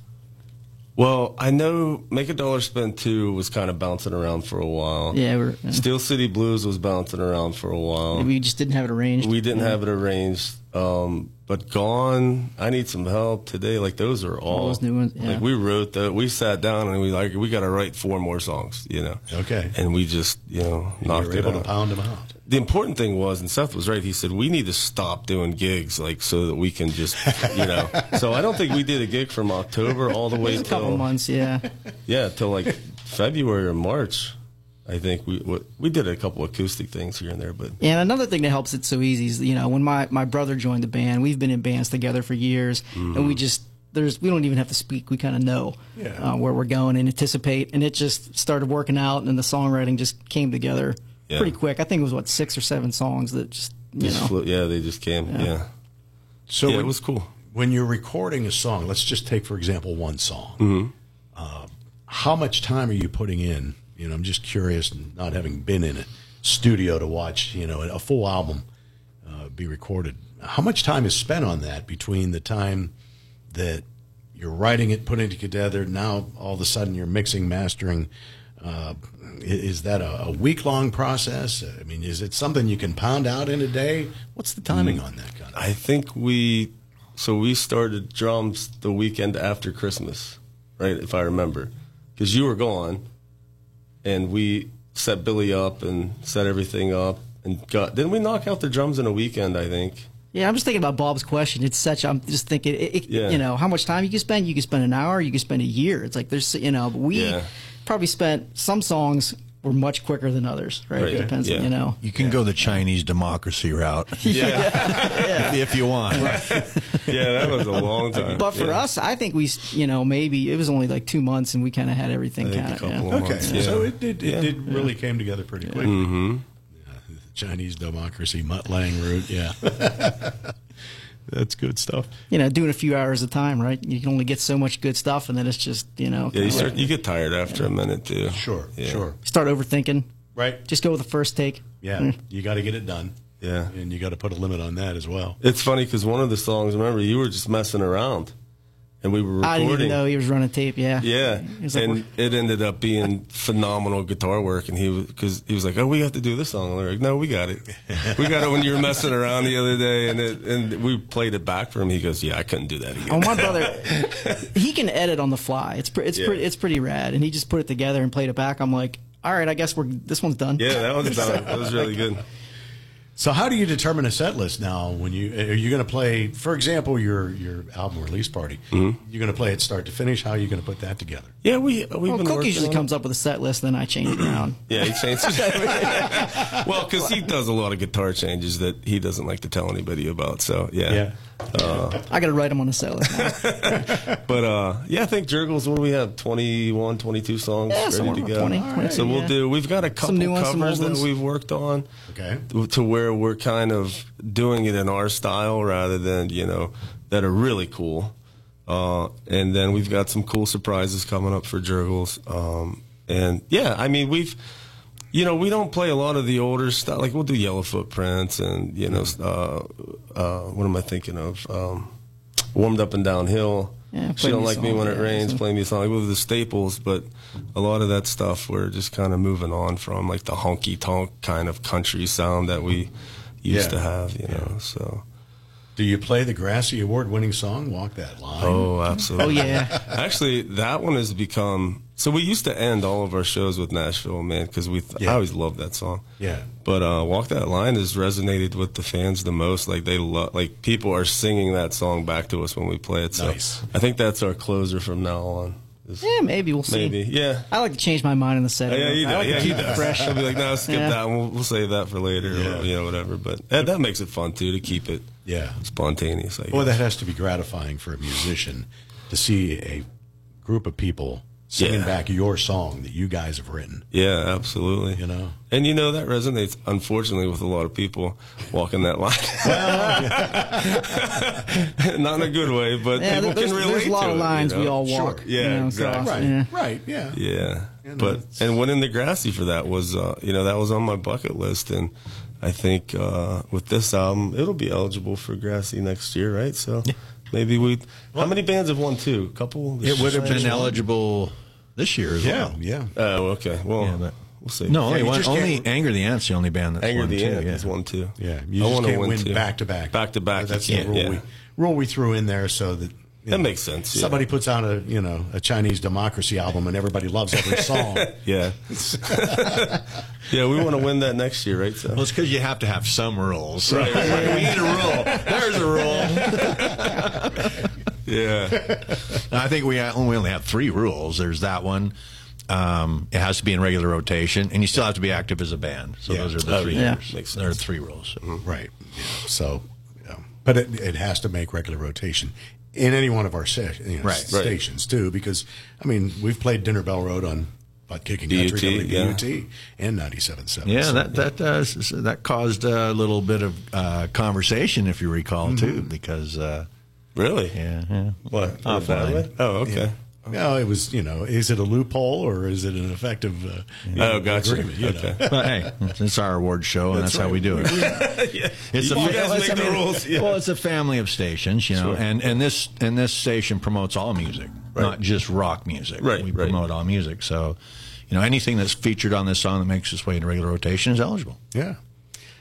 Well, I know Make a Dollar Spend two was kind of bouncing around for a while. yeah, we're yeah. Steel City Blues was bouncing around for a while. we just didn't have it arranged. We didn't Yeah. have it arranged. Um, but Gone, I Need Some Help Today, like those are all, All those new ones, yeah. Like we wrote that, we sat down and we like, we got to write four more songs, you know. Okay. And we just, you know, And knocked you were it able out. to pound them out. The important thing was, and Seth was right, he said, we need to stop doing gigs, like, so that we can just, you know. So I don't think we did a gig from October all the It way was a couple till, months, yeah. yeah, till like February or March. I think we we did a couple acoustic things here and there, but And another thing that helps it so easy is, you know, when my, my brother joined the band, we've been in bands together for years, Mm-hmm. and we just, there's we don't even have to speak. We kind of know Yeah. uh, where we're going and anticipate, and it just started working out, and the songwriting just came together Yeah. pretty quick. I think it was, what, six or seven songs that just, you just know. flew- yeah, they just came, Yeah. yeah. So Yeah, when, it was cool. When you're recording a song, let's just take, for example, one song. Mm-hmm. Uh, how much time are you putting in? You know, I'm just curious, not having been in a studio to watch, you know, a full album uh, be recorded. How much time is spent on that between the time that you're writing it, putting it together, now all of a sudden you're mixing, mastering? Uh, i- is that a, a week-long process? I mean, is it something you can pound out in a day? What's the timing on that kind of I think we, so we started drums the weekend after Christmas, right? If I remember, because you were gone, and we set Billy up and set everything up. And got, didn't we knock out the drums in a weekend, I think? Yeah, I'm just thinking about Bob's question. It's such, I'm just thinking, it, it, Yeah. you know, how much time you can spend. You can spend an hour, you can spend a year. It's like there's, you know, we Yeah. probably spent, some songs were much quicker than others, right? Right. It depends, Yeah. on, you know. You can go the Chinese democracy route Yeah. if you want. Yeah, that was a long time. But for yeah. us, I think we, you know, maybe it was only like two months and we kind of had everything I think kind a of. couple Yeah. of Okay, months. Yeah. so it did, it Yeah. did really came together pretty quickly. Mm-hmm. Yeah, the Chinese democracy, Mutt Lang route, yeah. That's good stuff. You know, doing a few hours at a time, right? You can only get so much good stuff, and then it's just, you know, Yeah, you, start, you get tired after a minute, too. Sure, Yeah. sure. start overthinking. Right? Just go with the first take. Yeah, Mm. you got to get it done. Yeah. And you got to put a limit on that as well. It's funny because one of the songs, remember, you were just messing around. And we were recording. I didn't even know he was running tape. Yeah. Yeah, He was like, and it ended up being phenomenal guitar work. And he was because he was like, "Oh, we have to do this song." And we're like, "No, we got it. We got it." When you were messing around the other day, and it, and we played it back for him. He goes, "Yeah, I couldn't do that again." Oh, my brother, he can edit on the fly. It's pre- it's Yeah. pretty it's pretty rad. And he just put it together and played it back. I'm like, all right, I guess we're this one's done. Yeah, that was done. That was really good. So how do you determine a set list now? When you are you going to play, for example, your your album release party? Mm-hmm. You're going to play it start to finish. How are you going to put that together? Yeah, we we've Well, been Cook working usually on comes it. up with a set list, then I change it around. Yeah, he changes. Well, because he does a lot of guitar changes that he doesn't like to tell anybody about. So yeah. Yeah. Uh, I got to write them on a set list now. But uh, yeah, I think Jurgles, what do we have? twenty-one, twenty-two songs Yeah, ready somewhere to around go. twenty, twenty-two, So we'll yeah. do. We've got a couple new ones, some covers old that ones. we've worked on. Okay. To where we're kind of doing it in our style rather than you know that are really cool. Uh, and then we've got some cool surprises coming up for Jurgles. Um, and yeah, I mean we've. You know, we don't play a lot of the older stuff. Like, we'll do Yellow Footprints and, you know, uh, uh, what am I thinking of? Um, Warmed Up and Downhill. Yeah, She Play Don't Me a Like Me Song, When It yeah, Rains, so- Play Me a Song. Like, those are the staples, but a lot of that stuff we're just kind of moving on from, like the honky-tonk kind of country sound that we used Yeah. to have, you know, so. Do you play the Grassy Award-winning song "Walk That Line"? Oh, absolutely. Oh, yeah. Actually, that one has become. So we used to end all of our shows with Nashville, man, because we. Yeah. I always loved that song. Yeah. But uh, "Walk That Line" has resonated with the fans the most. Like they love. Like people are singing that song back to us when we play it. So Nice. I think that's our closer from now on. Is- Yeah, maybe we'll see. Maybe, yeah. I like to change my mind in the set. Yeah, you I know, like yeah, to he keep it does. fresh. He'll be like, "No, skip Yeah. that one. We'll, we'll save that for later, Yeah. or, you know, whatever." But that, that makes it fun too to keep it Yeah. spontaneous. I guess. Boy, that has to be gratifying for a musician to see a group of people singing Yeah. back your song that you guys have written. Yeah, absolutely. You know? And you know that resonates, unfortunately, with a lot of people walking that line. Not in a good way, but Yeah, people there's, can relate there's a lot to of it, lines you know? we all walk. Sure. Yeah, you know, exactly. across. Right. Yeah. Right. Yeah. Yeah, You know, but it's- and winning the Grassy for that was, uh, you know, that was on my bucket list, and I think uh, with this album, it'll be eligible for Grassy next year, right? So maybe we. How many bands have won two? A couple. It would have been Just one? eligible this year as Yeah. well. Yeah. Oh, okay. Well, Yeah, but- we'll see. No, Yeah, only, you one, just only can't- Anger the Ant's the only band that's Anger won the too, Ant yeah. is one too. Yeah. You I just wanna can't win win two. back to back. Back to back. That's you the can't, rule yeah. we rule we threw in there so that. you That know, makes sense. Yeah. Somebody puts out a you know a Chinese democracy album and everybody loves every song. Yeah. Yeah, we want to win that next year, right? So. Well, it's because you have to have some rules. Right, right. We need a rule. There's a rule. Yeah. I think we we only have three rules. There's that one. Um, it has to be in regular rotation, and you still have to be active as a band. So Yeah. those are the Oh, three. yeah. rules. Makes There are sense. three rules. Right. Yeah. So, yeah. But it, it has to make regular rotation in any one of our se- you know, Right. stations too, because I mean we've played Dinner Bell Road on Butt Kicking D U Country, T, W B U T, and ninety-seven point seven. Yeah, So, that that uh, s- that caused a little bit of uh, conversation, if you recall, too, because uh, Really? yeah, yeah. What? Oh, In a bad fine. way? Oh, okay. No, it was you know is it a loophole or is it an effective? Uh, you know, Oh, gotcha. agreement, you know? Okay. But hey, it's our award show, and that's, how right. we do it. Yeah. It's You a, guys it's- make I the mean, rules. Yeah. Well, it's a family of stations, you know, Sure. and, and this and this station promotes all music, Right. not just rock music. Right, we right. promote all music, so you know anything that's featured on this song that makes its way into regular rotation is eligible. Yeah.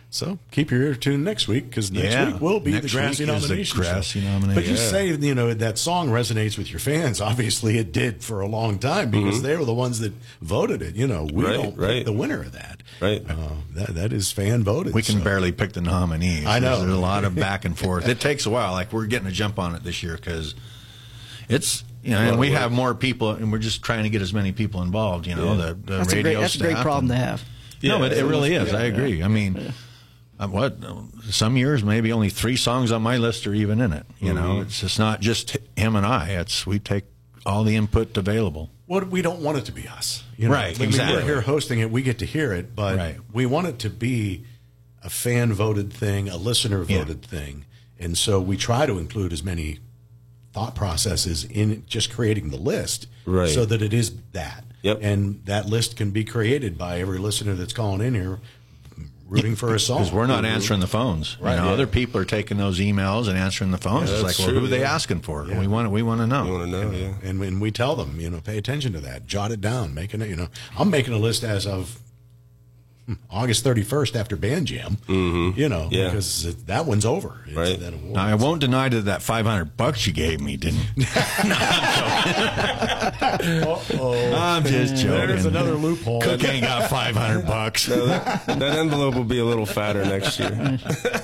So keep your ear tuned next week, because next Yeah. week will be Next the Grassy week is the nomination. Grassy show. nomination. But you Yeah. say, you know, that song resonates with your fans. Obviously, it did for a long time, because Mhm. they were the ones that voted it. You know, we Right, don't right. pick the winner of that. Right. Uh, that that is fan voted. We can so. barely pick the nominees. I know. There's, there's a lot of back and forth. It takes a while. Like, we're getting a jump on it this year because it's, you know, and we have more people, and we're just trying to get as many people involved, you know, Yeah. the, the That's a radio great. That's a staff great problem and- to have. No, Yeah, it, it really is. yeah, I agree. I mean, uh, what some years maybe only three songs on my list are even in it. You know, Mhm. it's just not just him and I. It's we take all the input available. Well, we don't want it to be us. You know? Right, I mean, exactly. We're here hosting it. We get to hear it, but Right. we want it to be a fan voted thing, a listener Yeah. voted thing, and so we try to include as many thought processes in just creating the list, Right. so that it is that. Yep. And that list can be created by every listener that's calling in here, rooting for a song. Because we're not answering the phones. Right, You know, yeah. Other people are taking those emails and answering the phones. Yeah, it's like, that's well, true, who are they yeah. asking for? Yeah. We want. We want to know. You want to know? Yeah. And when we tell them, you know, pay attention to that, jot it down, making it, you know, I'm making a list as of hmm, August thirty-first after Band Jam, Mm-hmm. you know, Yeah. because it, that one's over. It's Right. that award. Now, I won't deny that that five hundred bucks you gave me didn't. Uh-oh. I'm just joking. There's another loophole. Cook ain't got five hundred bucks. No, that, that envelope will be a little fatter next year.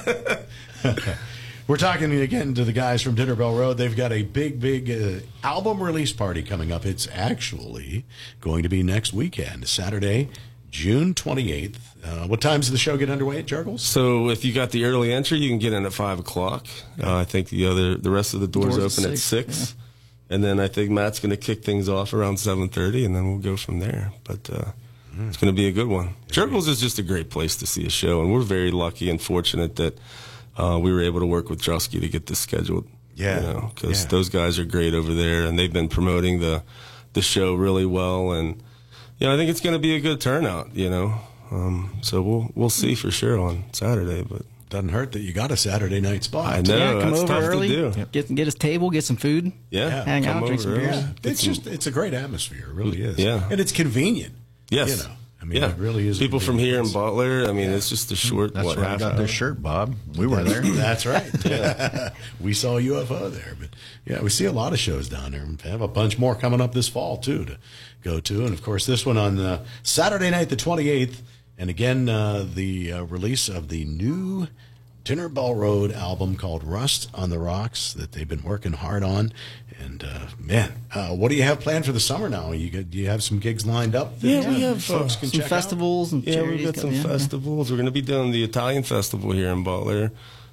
We're talking again to the guys from Dinner Bell Road. They've got a big, big uh, album release party coming up. It's actually going to be next weekend, Saturday, June twenty-eighth. Uh, what time does the show get underway at Jargles? So if you got the early entry, you can get in at five o'clock. Uh, I think the other, the rest of the doors, Doors open at at six, six, and then I think Matt's going to kick things off around seven thirty, and then we'll go from there. But uh, it's going to be a good one. Jargles is just a great place to see a show, and we're very lucky and fortunate that uh, we were able to work with Drusky to get this scheduled. Yeah. you know, because Yeah. those guys are great over there, and they've been promoting the the show really well, and you know, I think it's going to be a good turnout. You know. Um, so we'll we'll see for sure on Saturday, but Doesn't hurt that you got a Saturday night spot. I know yeah, come that's over tough early, to do. get get his table, get some food. Yeah, hang come out, drink over some beers. early. Yeah, Get it's some- just it's a great atmosphere. It really is. Yeah. and it's convenient. yes, you know, I mean, yeah. it really is. a People from convenient here in place. Butler. I mean, it's just a short That's what where I half got hour. this shirt, Bob. We were there. That's right. We saw U F O there, but yeah, we see a lot of shows down there. We have a bunch more coming up this fall too to go to, and of course this one on uh, Saturday night, the twenty-eighth, and again uh, the uh, release of the new Dinner Bell Road album called Rust on the Rocks that they've been working hard on. And uh, man, uh, what do you have planned for the summer now? You got, do you have some gigs lined up? that, Yeah, we uh, have, folks uh, can Some check festivals and Yeah, charities we've got some coming in. festivals. We're going to be doing the Italian festival here in Butler.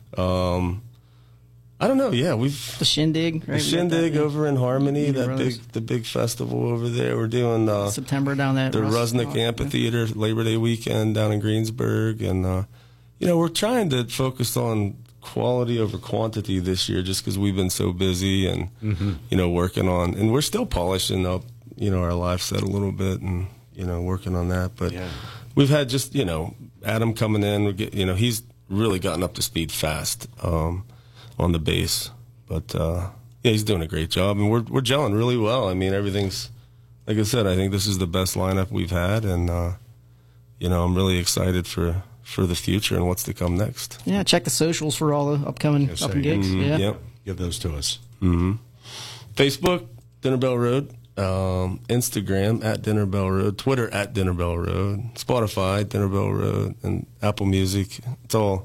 Um, I don't know. Yeah, we've The Shindig, right? the We got Shindig that, yeah. over in Harmony. Media That Brothers. big, the big festival over there. We're doing uh, September down that the Rust- Rusnick yeah. Amphitheater Labor Day weekend down in Greensburg, and uh, you know, we're trying to focus on quality over quantity this year, just because we've been so busy and you know working on, and we're still polishing up you know our live set a little bit, and you know working on that. But Yeah. we've had just you know Adam coming in, we get, you know he's really gotten up to speed fast um, on the bass, but uh, yeah, he's doing a great job, and we're we're gelling really well. I mean, everything's like I said. I think this is the best lineup we've had, and uh, you know I'm really excited for. for the future and what's to come next. Yeah, check the socials for all the upcoming Yes, up sir. and gigs. Mhm, Yeah. Yep. Give those to us. hmm Facebook, Dinner Bell Road. Um, Instagram, at Dinner Bell Road. Twitter, at Dinner Bell Road. Spotify, Dinner Bell Road. And Apple Music. It's all...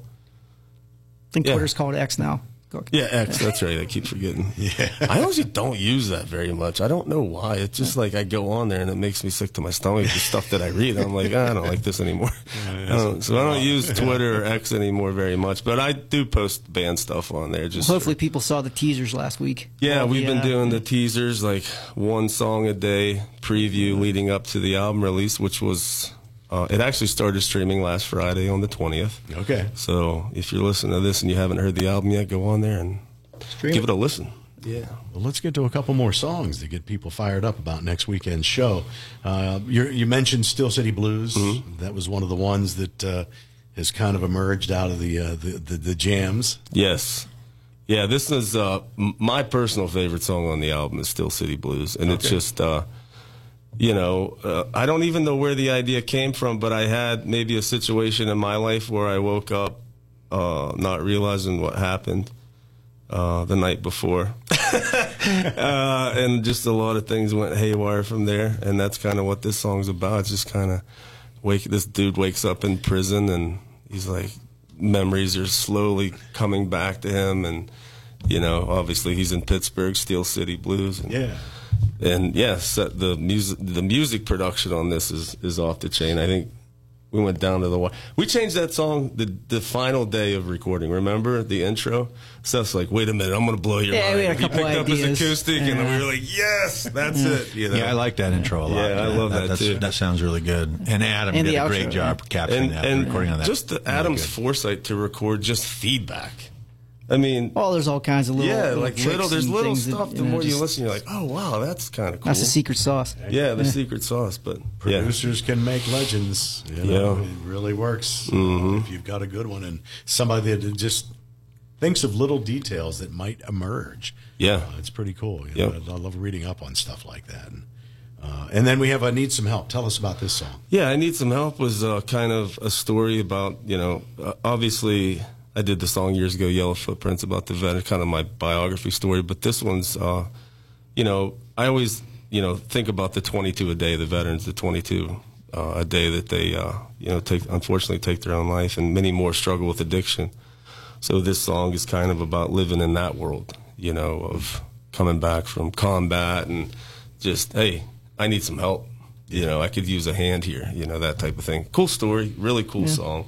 I think Yeah. Twitter's called X now. Go- Yeah, X, that's right. I keep forgetting. Yeah. I honestly don't use that very much. I don't know why. It's just like I go on there and it makes me sick to my stomach, the stuff that I read. I'm like, I don't like this anymore. I don't- so I don't use Twitter or X anymore very much, but I do post band stuff on there. Just Well, hopefully people saw the teasers last week. Yeah, All we've the, been uh, doing the teasers, like one song a day preview leading up to the album release, which was, uh, it actually started streaming last Friday on the twentieth. Okay. So if you're listening to this and you haven't heard the album yet, go on there and Stream give it. it a listen. Yeah. Well, let's get to a couple more songs to get people fired up about next weekend's show. Uh, you're, you mentioned Steel City Blues. Mm-hmm. That was one of the ones that uh, has kind of emerged out of the, uh, the, the the jams. Yes. Yeah, this is uh, m- my personal favorite song on the album is Steel City Blues. And it's Okay. just, uh, you know, uh, I don't even know where the idea came from, but I had maybe a situation in my life where I woke up uh, not realizing what happened uh, the night before. uh, and just a lot of things went haywire from there. And that's kind of what this song's about. It's just kind of wake. This dude wakes up in prison, and he's like, memories are slowly coming back to him. And, you know, obviously he's in Pittsburgh, Steel City Blues. And, Yeah. And yes, the music the music production on this is, is off the chain. I think we went down to the wire. We changed that song the the final day of recording. Remember the intro? Seth's like, "Wait a minute, I'm going to blow your Yeah, mind." we had a He couple picked up his ideas. acoustic, and Yeah. we were like, "Yes, that's it." You know? Yeah, I like that intro a lot. Yeah, I love that, that's- too. That sounds really good. And Adam And did the a outro, great job yeah. capturing And, that, and recording on that. just the Really Adam's good. foresight to record just feedback. I mean, Well, there's all kinds of little yeah, little like tricks little. There's and little things that, stuff. you The know, more you just- listen, you're like, "Oh wow, that's kind of cool." That's the secret sauce. Yeah, the secret sauce. But yeah. Producers can make legends. You know, Yeah. It really works Mhm. uh, if you've got a good one and somebody that just thinks of little details that might emerge. Yeah. Uh, it's pretty cool. You know, Yep. I, I love reading up on stuff like that. And, uh, and then we have I Need Some Help. Tell us about this song. Yeah, I Need Some Help was uh, kind of a story about, you know, uh, obviously I did the song years ago, Yellow Footprints, about the vet, kind of my biography story. But this one's, uh, you know, I always, you know, think about the twenty-two a day, the veterans, the twenty-two uh, a day that they, uh, you know, take, unfortunately take their own life, and many more struggle with addiction. So this song is kind of about living in that world, you know, of coming back from combat and just, hey, I need some help. You know, I could use a hand here, you know, that type of thing. Cool story, really cool Yeah. song.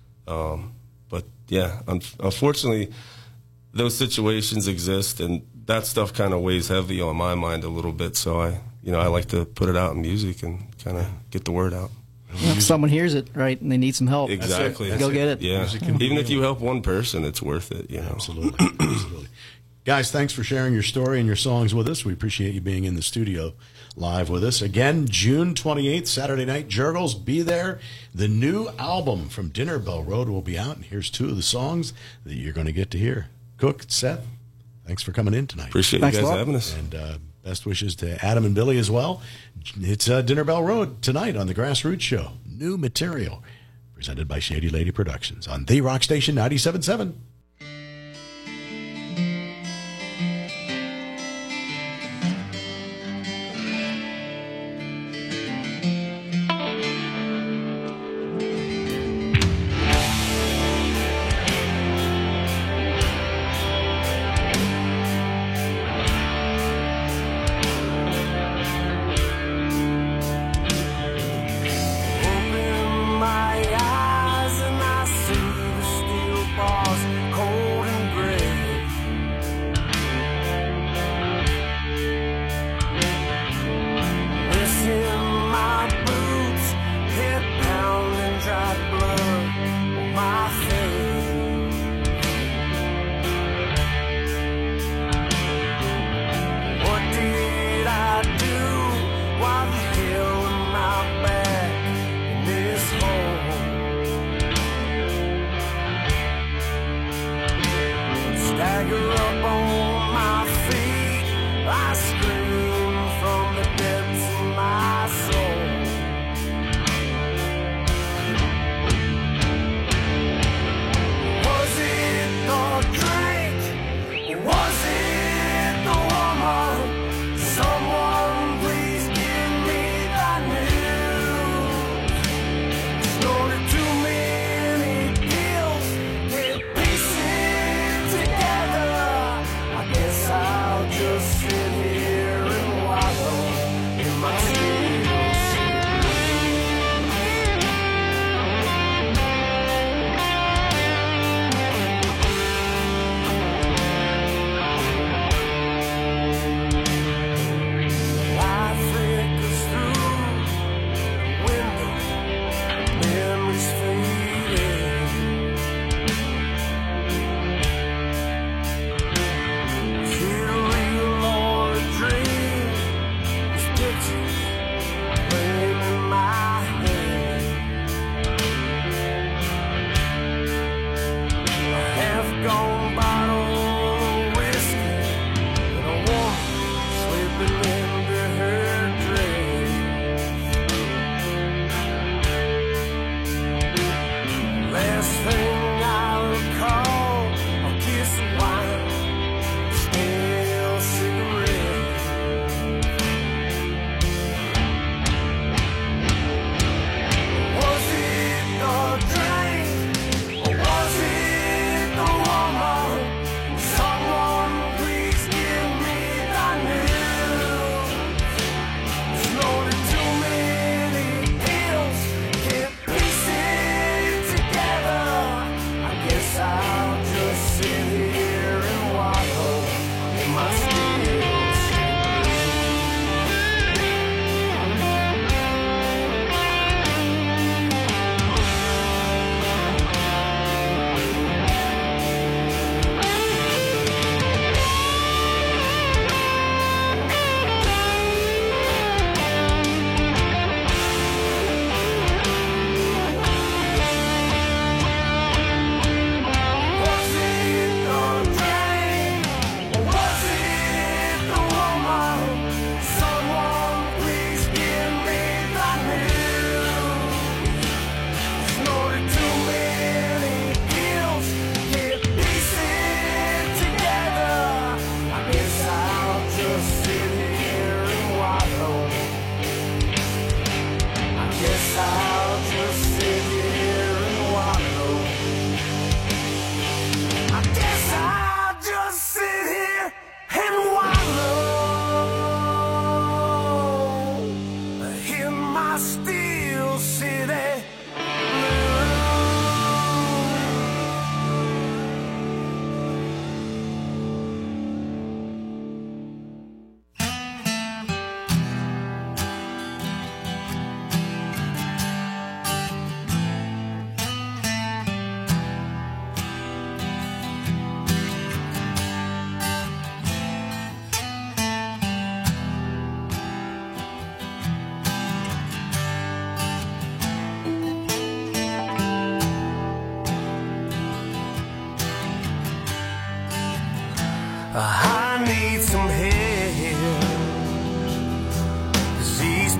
Um, but yeah, un- unfortunately, those situations exist, and that stuff kind of weighs heavy on my mind a little bit. So I, you know, I like to put it out in music and kind of get the word out. You know, if someone hears it, right, and they need some help. Exactly. Go get it. Yeah. Music can be Even if you healing. help one person, it's worth it. You know. Absolutely. Absolutely. Guys, thanks for sharing your story and your songs with us. We appreciate you being in the studio live with us. Again, June twenty-eighth, Saturday night, Jurgles, be there. The new album from Dinner Bell Road will be out, and here's two of the songs that you're going to get to hear. Cook, Seth, thanks for coming in tonight. Appreciate Thanks you a guys lot. having us. And uh, best wishes to Adam and Billy as well. It's uh, Dinner Bell Road tonight on the Grassroots Show. New material presented by Shady Lady Productions on The Rock Station ninety-seven point seven. Open my eyes and I see the steel bars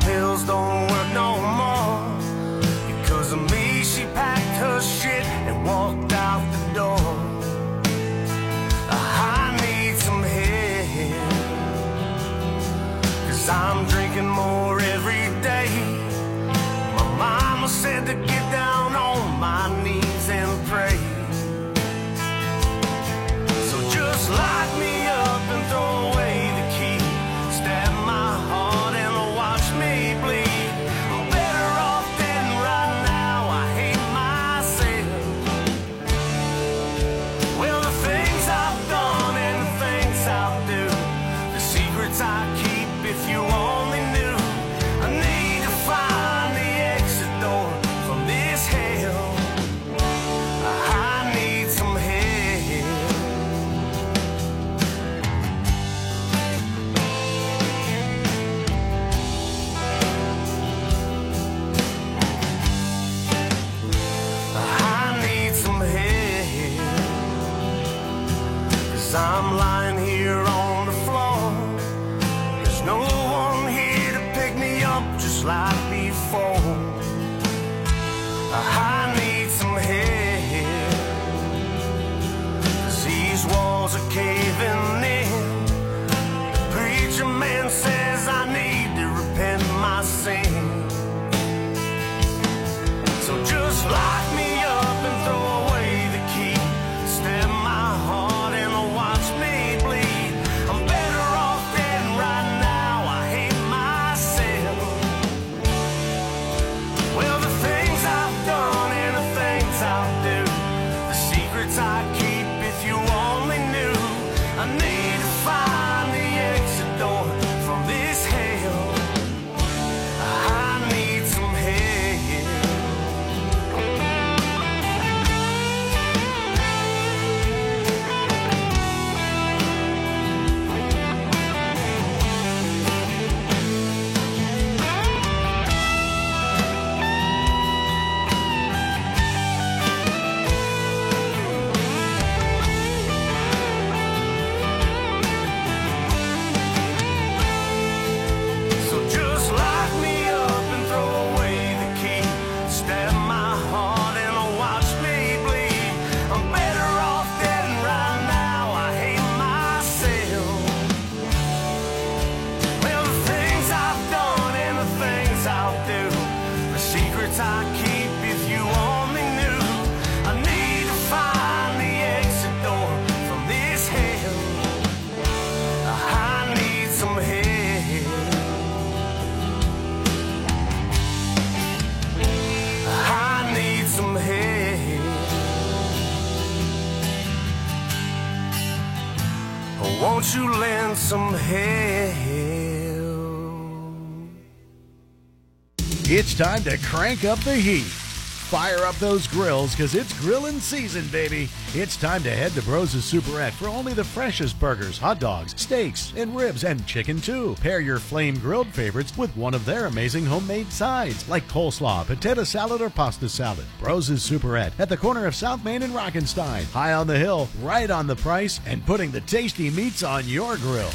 pills don't work no more. Because of me, she packed her shit and walked out the door. I need some help, 'cause I'm drinking more every day. My mama said to get down on my knees and pray. So just lock me up and throw away the key. Stab my heart and watch me bleed. I'm better off dead right now. I hate myself. Well, the things I've done and the things I'll do, the secrets I keep, if you only knew. I need to find the exit door from this hell. I need some help. I need some help, 'cause I'm lying here on the floor. There's no one here to pick me up just like before. I need some help, 'cause these walls are caving in. The preacher man says I need to repent my sin. So just lock me up and throw away the key. Stab my heart and watch me bleed. I'm better off dead right now. I hate myself. Well, the things I've done and the things I'll do, the secrets I keep, if you only knew. I need to find the exit door from this hell. I need some help. So just lock me up and throw away the key. Stab my heart and watch me bleed. I'm better off dead right now. I hate myself. Well, the things I've done and the things I'll do, the secrets I keep, if you only knew. I need to find the exit door from this hell. I need some help. I need some help. Won't you lend some help? It's time to crank up the heat. Fire up those grills, because it's grilling season, baby. It's time to head to Bros' Superette for only the freshest burgers, hot dogs, steaks, and ribs, and chicken too. Pair your flame-grilled favorites with one of their amazing homemade sides, like coleslaw, potato salad, or pasta salad. Bros' Superette at the corner of South Main and Rockenstein. High on the hill, right on the price, and putting the tasty meats on your grill.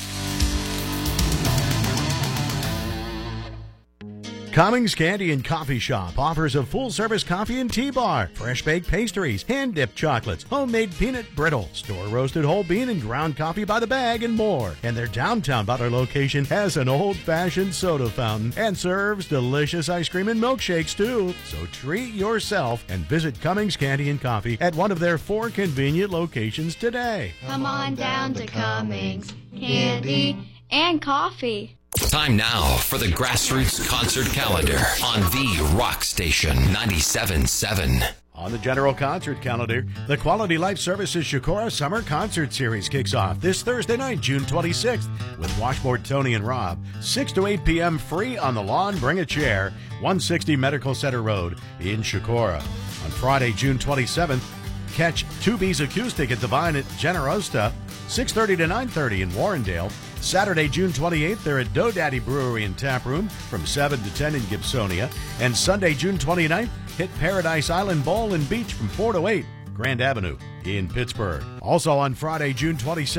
Cummings Candy and Coffee Shop offers a full-service coffee and tea bar, fresh-baked pastries, hand-dipped chocolates, homemade peanut brittle, store-roasted whole bean and ground coffee by the bag, and more. And their downtown Butler location has an old-fashioned soda fountain and serves delicious ice cream and milkshakes, too. So treat yourself and visit Cummings Candy and Coffee at one of their four convenient locations today. Come on down to Cummings Candy and Coffee. Time now for the Grassroots Concert Calendar on the Rock Station ninety-seven point seven. On the general concert calendar, the Quality Life Services Shakora Summer Concert Series kicks off this Thursday night, June twenty-sixth, with Washboard Tony and Rob, six to eight p.m. free on the lawn. Bring a chair, one sixty Medical Center Road in Shakora. On Friday, June twenty-seventh, catch Two B's Acoustic at Divine at Generosta, six thirty to nine thirty in Warrendale. Saturday, June twenty-eighth, they're at Dough Daddy Brewery and Tap Room from seven to ten in Gibsonia. And Sunday, June twenty-ninth, hit Paradise Island Bowl and Beach from four to eight, Grand Avenue in Pittsburgh. Also on Friday, June twenty-seventh,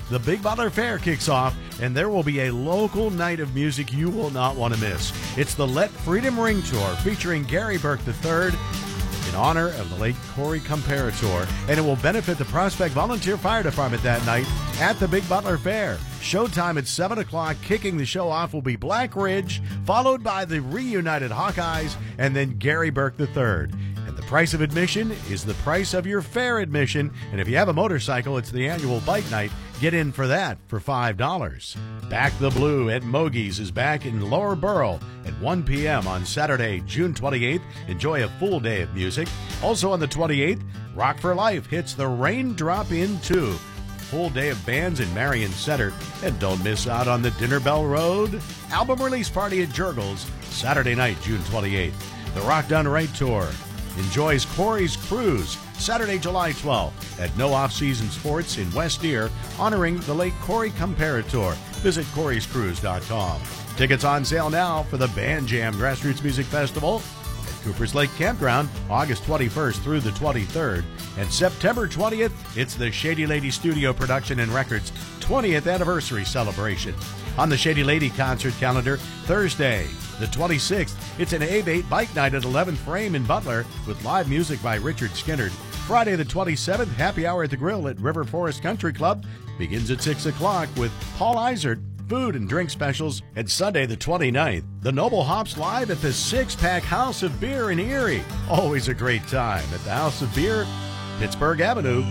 the Big Butler Fair kicks off, and there will be a local night of music you will not want to miss. It's the Let Freedom Ring Tour featuring Gary Burke the third in honor of the late Corey Comparator, and it will benefit the Prospect Volunteer Fire Department that night at the Big Butler Fair. Showtime at seven o'clock. Kicking the show off will be Black Ridge, followed by the reunited Hawkeyes, and then Gary Burke the third. And the price of admission is the price of your fair admission, and if you have a motorcycle, it's the annual bike night. Get in for that for five dollars. Back the Blue at Mogies is back in Lower Borough at one p.m. on Saturday, June twenty-eighth. Enjoy a full day of music. Also on the twenty-eighth, Rock for Life hits the Raindrop Inn two. Full day of bands in Marion Center. And don't miss out on the Dinner Bell Road album release party at Jurgles, Saturday night, June twenty-eighth. The Rock Done Right Tour enjoys Corey's Cruise, Saturday, July twelfth, at No Off Season Sports in West Deer, honoring the late Corey Comparator. Visit corey's cruise dot com. Tickets on sale now for the Band Jam Grassroots Music Festival at Cooper's Lake Campground, August twenty-first through the twenty-third. And September twentieth, it's the Shady Lady Studio Production and Records twentieth Anniversary Celebration. On the Shady Lady concert calendar, Thursday, the twenty-sixth, it's an Abe eight Bike Night at eleventh Frame in Butler with live music by Richard Skinnard. Friday the twenty-seventh, Happy Hour at the Grill at River Forest Country Club begins at six o'clock with Paul Eisert, food and drink specials. And Sunday the twenty-ninth, the Noble Hops live at the Six Pack House of Beer in Erie. Always a great time at the House of Beer, Pittsburgh Avenue.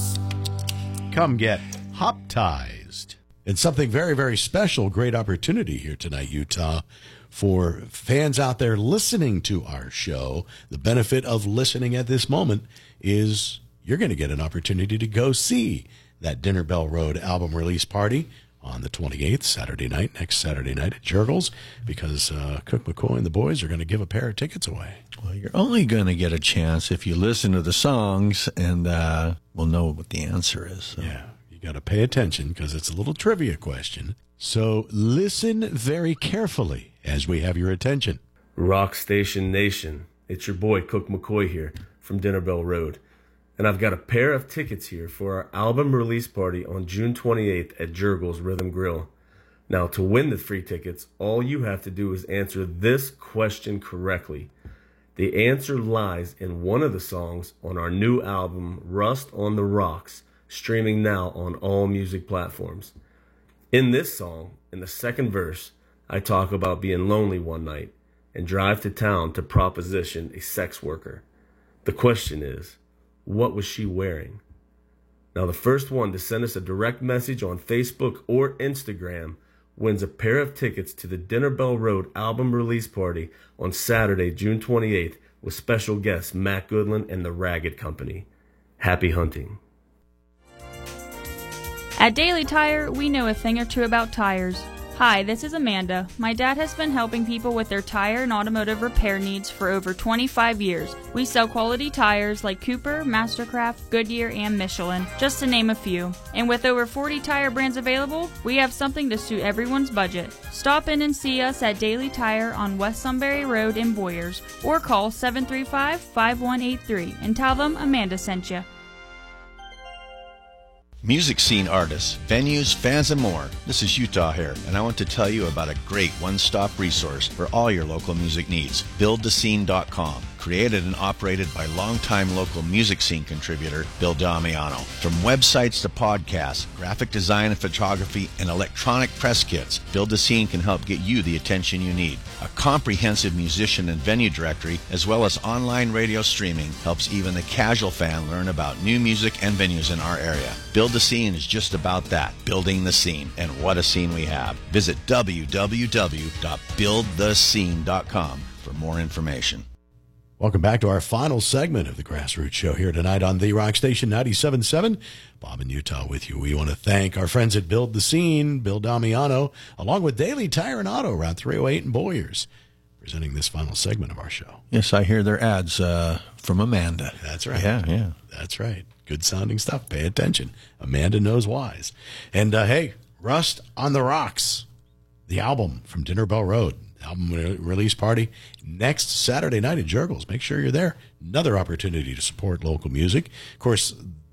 Come get hoptized. And something very, very special, great opportunity here tonight, Utah, for fans out there listening to our show. The benefit of listening at this moment is you're going to get an opportunity to go see that Dinner Bell Road album release party on the twenty-eighth, Saturday night, next Saturday night at Jurgles, because uh, Cook McCoy and the boys are going to give a pair of tickets away. Well, you're only going to get a chance if you listen to the songs, and uh, we'll know what the answer is. So. Yeah. Got to pay attention because it's a little trivia question. So listen very carefully as we have your attention. Rock Station Nation, it's your boy Cook McCoy here from Dinner Bell Road. And I've got a pair of tickets here for our album release party on June twenty-eighth at Jurgles Rhythm Grill. Now, to win the free tickets, all you have to do is answer this question correctly. The answer lies in one of the songs on our new album, Rust on the Rocks, streaming now on all music platforms. In this song, in the second verse, I talk about being lonely one night and drive to town to proposition a sex worker. The question is, what was she wearing? Now, the first one to send us a direct message on Facebook or Instagram wins a pair of tickets to the Dinner Bell Road album release party on Saturday, June twenty-eighth, with special guests Matt Goodland and the Ragged Company. Happy hunting. At Daily Tire, we know a thing or two about tires. Hi, this is Amanda. My dad has been helping people with their tire and automotive repair needs for over twenty-five years. We sell quality tires like Cooper, Mastercraft, Goodyear, and Michelin, just to name a few. And with over forty tire brands available, we have something to suit everyone's budget. Stop in and see us at Daily Tire on West Sunbury Road in Boyers, or call seven three five, five one eight three and tell them Amanda sent you. Music scene artists, venues, fans, and more. This is Utah here, and I want to tell you about a great one-stop resource for all your local music needs. build the scene dot com. Created and operated by longtime local music scene contributor Bill Damiano. From websites to podcasts, graphic design and photography, and electronic press kits, Build the Scene can help get you the attention you need. A comprehensive musician and venue directory, as well as online radio streaming, helps even the casual fan learn about new music and venues in our area. Build the Scene is just about that, building the scene, and what a scene we have. Visit w w w dot build the scene dot com for more information. Welcome back to our final segment of the Grassroots Show here tonight on the Rock Station ninety-seven point seven. Bob in Utah with you. We want to thank our friends at Build the Scene, Bill Damiano, along with Daily Tire and Auto, Route three oh eight in Boyers, presenting this final segment of our show. Yes, I hear their ads uh, from Amanda. That's right. Yeah, yeah. That's right. Good sounding stuff. Pay attention. Amanda knows wise. And, uh, hey, Rust on the Rocks, the album from Dinner Bell Road. Album re- release party next Saturday night at Jurgles. Make sure you're there. Another opportunity to support local music. Of course,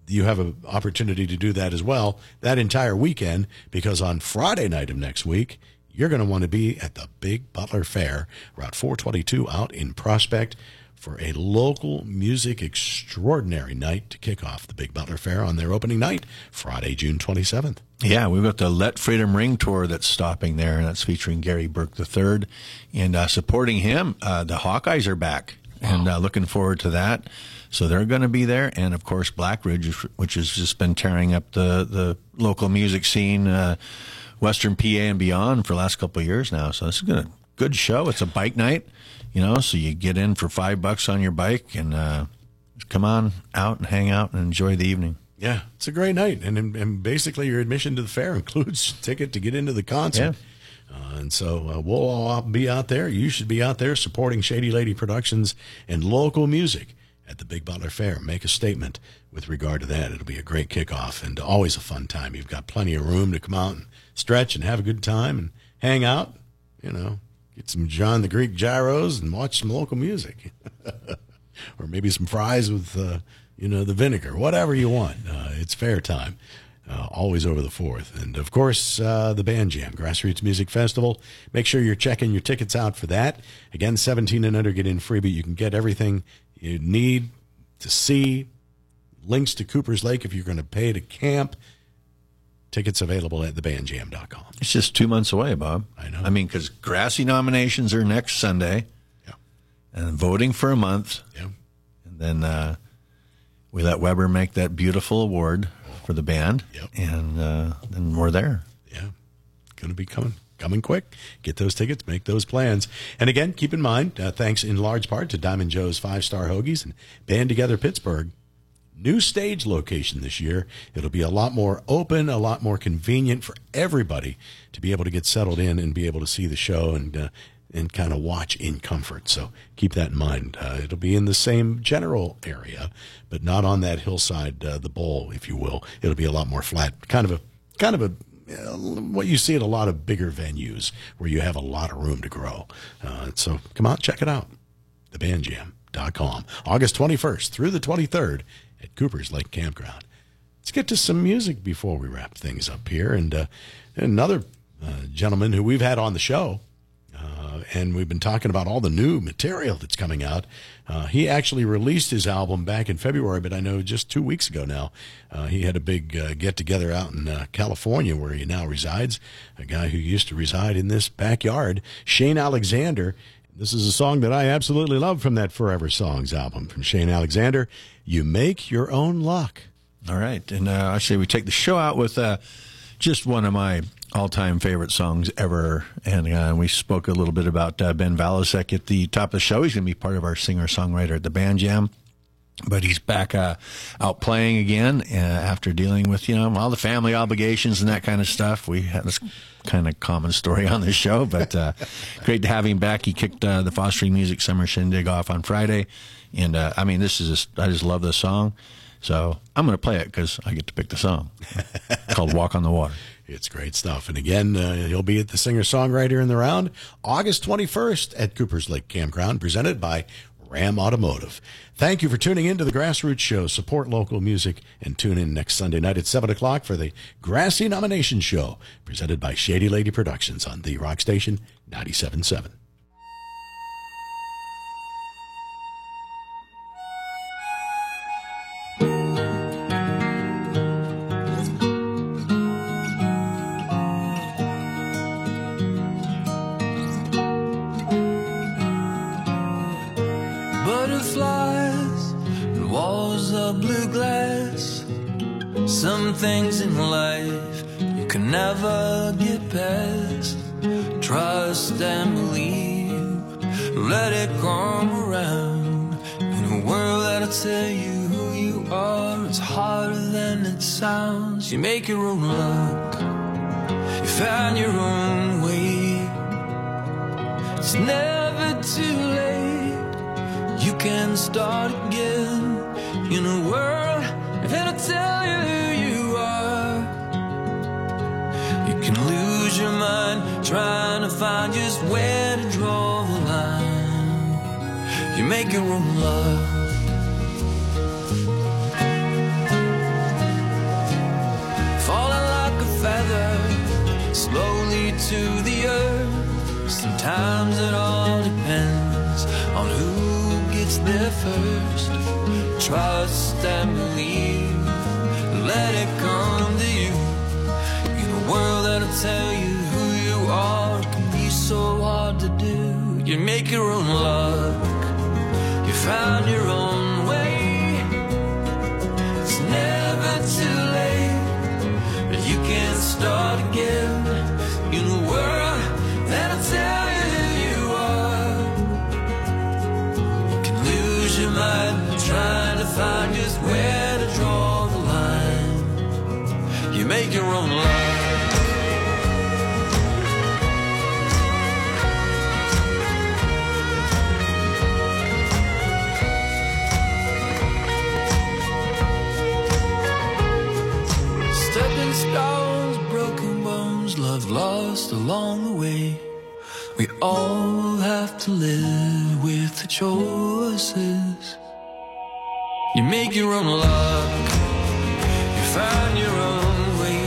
you have an opportunity to do that as well that entire weekend, because on Friday night of next week, you're going to want to be at the Big Butler Fair, Route four twenty-two out in Prospect, for a local music extraordinary night to kick off the Big Butler Fair on their opening night, Friday, June twenty-seventh. Yeah, we've got the Let Freedom Ring tour that's stopping there, and that's featuring Gary Burke the third. And uh, supporting him, uh, the Hawkeyes are back, wow. and uh, looking forward to that. So they're going to be there. And, of course, Black Ridge, which has just been tearing up the, the local music scene, uh, Western P A and beyond for the last couple of years now. So this is a good show. It's a bike night, you know, so you get in for five bucks on your bike and uh, come on out and hang out and enjoy the evening. Yeah, it's a great night. And, and basically your admission to the fair includes a ticket to get into the concert. Yeah. Uh, and so uh, we'll all be out there. You should be out there supporting Shady Lady Productions and local music at the Big Butler Fair. Make a statement with regard to that. It'll be a great kickoff and always a fun time. You've got plenty of room to come out and stretch and have a good time and hang out, you know, get some John the Greek gyros and watch some local music. Or maybe some fries with, uh, you know, the vinegar, whatever you want. Uh, it's fair time. Uh, always over the fourth. And, of course, uh, the Band Jam, Grassroots Music Festival. Make sure you're checking your tickets out for that. Again, seventeen and under, get in free, but you can get everything you need to see. Links to Cooper's Lake if you're going to pay to camp. Tickets available at the band jam dot com. It's just two months away, Bob. I know. I mean, because Grassy nominations are next Sunday. Yeah. And voting for a month. Yeah. And then uh, we let Weber make that beautiful award for the band. Yep. And uh, then we're there. Yeah. Going to be coming. Coming quick. Get those tickets, make those plans. And again, keep in mind, uh, thanks in large part to Diamond Joe's Five Star Hoagies and Band Together Pittsburgh, new stage location this year. It'll be a lot more open, a lot more convenient for everybody to be able to get settled in and be able to see the show and uh, and kind of watch in comfort. So keep that in mind. Uh, it'll be in the same general area, but not on that hillside, uh, the bowl, if you will. It'll be a lot more flat, kind of a kind of a uh, what you see at a lot of bigger venues where you have a lot of room to grow. Uh, so come out, check it out. the band jam dot com. August twenty-first through the twenty-third at Cooper's Lake Campground. Let's get to some music before we wrap things up here. And uh, another uh, gentleman who we've had on the show, uh, and we've been talking about all the new material that's coming out. Uh, he actually released his album back in February, but I know just two weeks ago now, uh, he had a big uh, get-together out in uh, California where he now resides, a guy who used to reside in this backyard, Shane Alexander. This is a song that I absolutely love from that Forever Songs album from Shane Alexander, You Make Your Own Luck. All right. And uh, I say we take the show out with uh, just one of my all-time favorite songs ever. And uh, we spoke a little bit about uh, Ben Valasek at the top of the show. He's going to be part of our singer-songwriter at the Band Jam. But he's back uh, out playing again uh, after dealing with, you know, all the family obligations and that kind of stuff. We had this kind of common story on this show, but uh, great to have him back. He kicked uh, the Fostering Music Summer Shindig off on Friday. And, uh, I mean, this is just, I just love this song. So I'm going to play it because I get to pick the song. It's called Walk on the Water. It's great stuff. And again, uh, he'll be at the singer-songwriter in the round August twenty-first at Cooper's Lake Campground, presented by Ram Automotive. Thank you for tuning in to the Grassroots Show. Support local music and tune in next Sunday night at seven o'clock for the Grassy Nomination Show, presented by Shady Lady Productions on the Rock Station ninety-seven point seven. Butterflies and walls of blue glass. Some things in life you can never get past. Trust and believe, let it come around. In a world that'll tell you who you are, it's harder than it sounds. You make your own luck, you find your own way. It's never too late. You can start again in a world that'll tell you who you are. You can lose your mind trying to find just where to draw the line. You make your own love. to the earth. Sometimes it all depends on who gets there first. Trust and believe, let it come to you. In a world that'll tell you who you are, it can be so hard to do. You make your own luck, you found your own way. It's never too late, but you can start again. In a world that'll tell you who you are, you can lose your mind trying to find just where to draw the line. You make your own luck. Stepping stones, broken bones, love lost along the way. We all have to live with the choices. You make your own luck, you find your own way.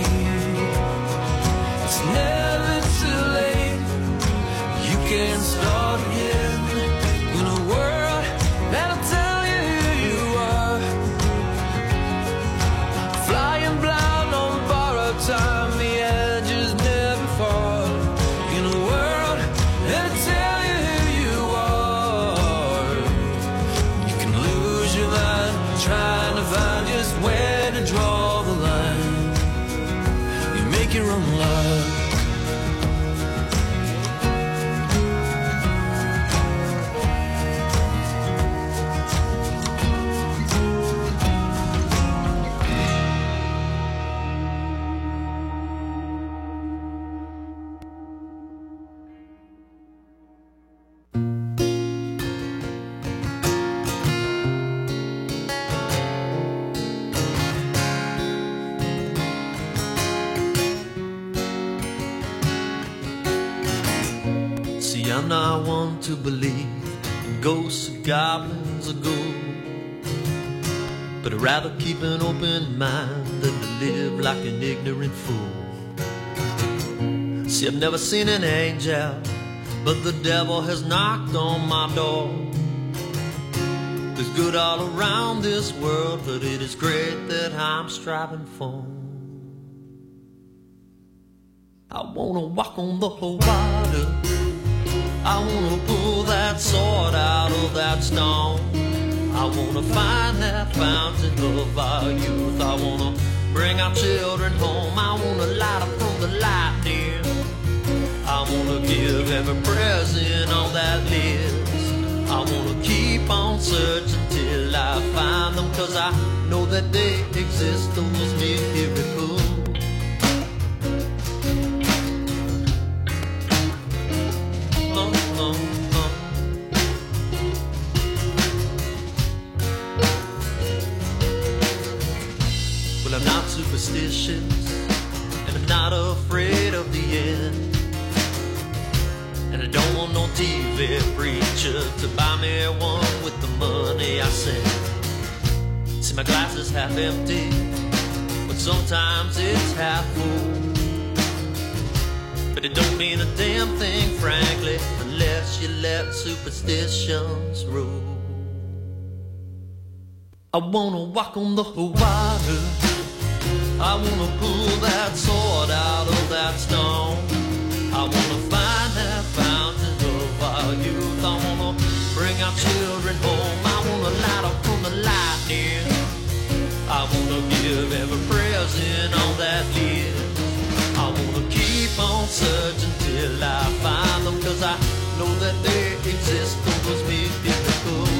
It's never too late, you can start again. In a world that'll tell you who you are, flying blind on borrowed time, the edge is never far. In a world that'll tell you who you are, you can lose your mind trying to find just where to draw the line. You make your own luck. See, I'm not one to believe in ghosts and goblins or ghouls, but I'd rather keep an open mind than to live like an ignorant fool. See, I've never seen an angel, but the devil has knocked on my door. There's good all around this world, but it is great that I'm striving for. I wanna walk on the water, I wanna pull that sword out of that stone. I wanna find that fountain of our youth. I wanna bring our children home. I wanna light up from the lightning. I wanna give every present on that list. I wanna keep on searching till I find them, 'cause I know that they exist, those miracles. Well, I'm not superstitious, and I'm not afraid of the end. And I don't want no T V preacher to buy me one with the money I send. See, my glass is half empty, but sometimes it's half full. But it don't mean a damn thing, frankly, unless you let superstitions rule. I wanna walk on the water, I wanna pull that sword out of that stone. I wanna find that fountain of our youth. I wanna bring our children home. I wanna light up from the lightning. I wanna give every present on that list. I wanna keep on searching till I find them, 'cause I know that they exist, those miracles.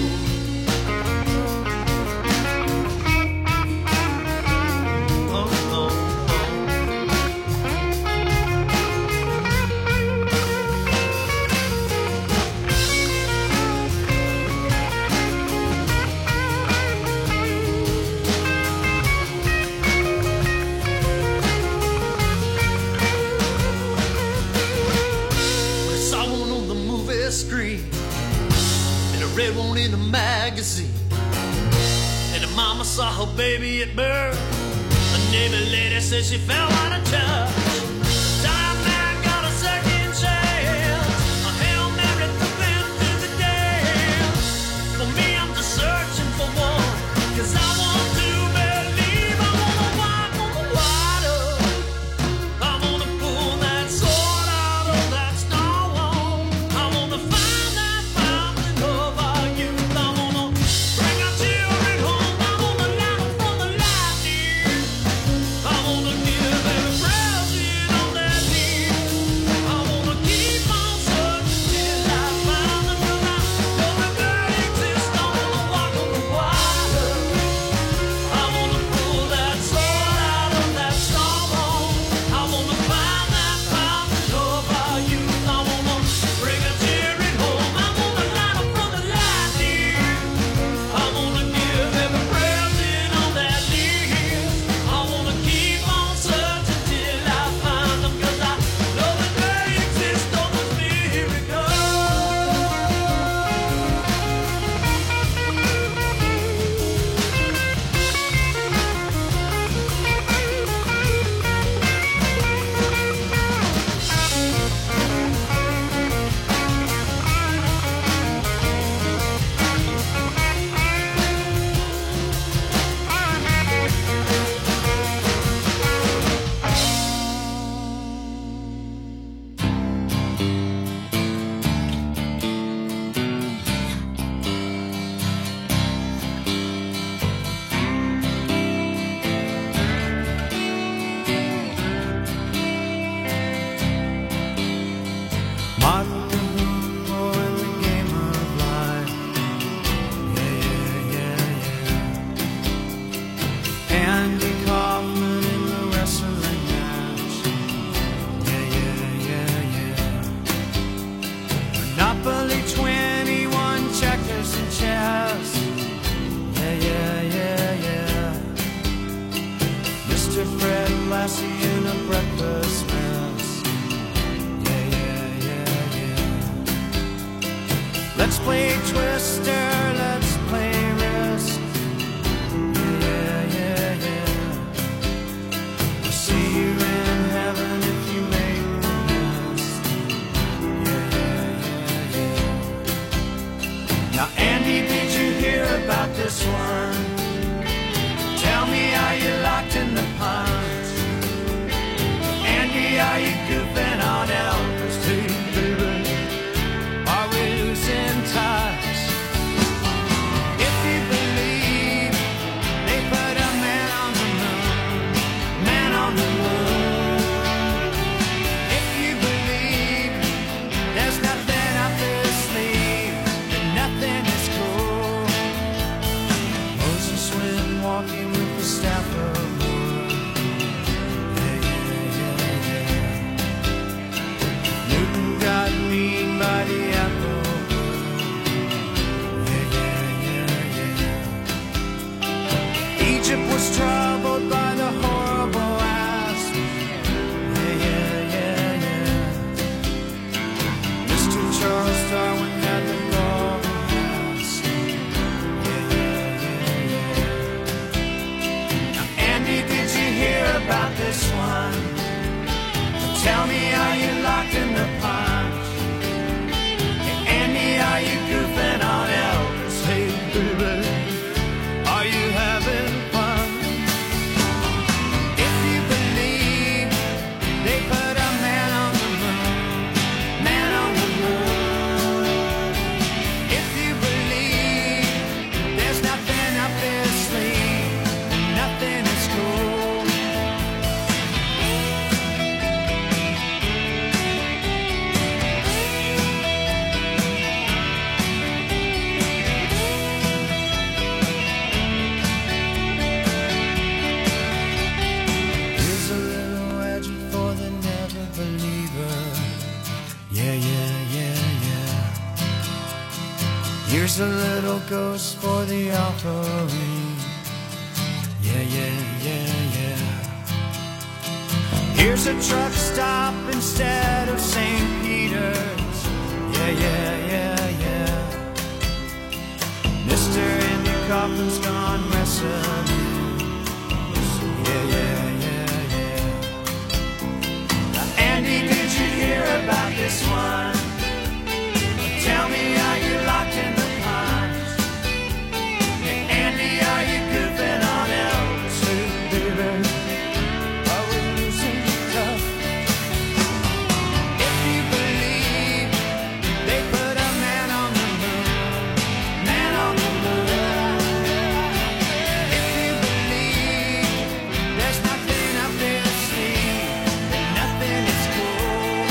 Screen and a red one in the magazine, and the mama saw her baby at birth. A neighbor lady said she fell out of touch. Time man got a Monopoly, twenty-one checkers and chess. Yeah, yeah, yeah, yeah. Mister Fred Lassie in a breakfast mess. Yeah, yeah, yeah, yeah. Let's play Twister, let's play Risk. Yeah, yeah, yeah. I'll see you in heaven if you make the list. Yeah, yeah, yeah, yeah. Now, Andy, did you hear about this one? Tell me, are you locked in the punch? Andy, are you goofing on Elvis too, baby? Are we losing touch? If you believe they put a man on the moon, man on the moon. If you believe there's nothing up their sleeve, then nothing is cool. Moses went walking with the staff of wood. Yeah, yeah, yeah, yeah. Newton got mean by the apple wood. Yeah, yeah, yeah, yeah. Egypt was troubled by the horrible asp. Yeah, yeah, yeah, yeah. Mister Charles Darwin had the golden mask. Yeah, yeah, yeah, yeah. Now, Andy, did you hear about this one? Tell me, are you locked in the punch? Hey, Andy, are you goofing on Elvis? Hey, baby, are you having fun? If you believe they put a man on the moon, man on the moon. If you believe there's nothing up their sleeve, nothing is cool. Here's a little edgy for the never believer. Yeah, yeah, yeah, yeah. Here's a little ghost for the offering. Yeah, yeah, yeah, yeah. Here's a truck stop instead of Saint Peter's. Yeah, yeah, yeah, yeah. Mister Andy Kaufman's gone wrestling. Yeah, yeah, yeah, yeah. Now, Andy, did you hear about this one? Tell me, are you locked in the punch? Hey, Andy, are you goofing on Elvis too, baby? Are we losing touch? If you believe they put a man on the moon, man on the moon. If you believe there's nothing up their sleeve, then nothing is cool.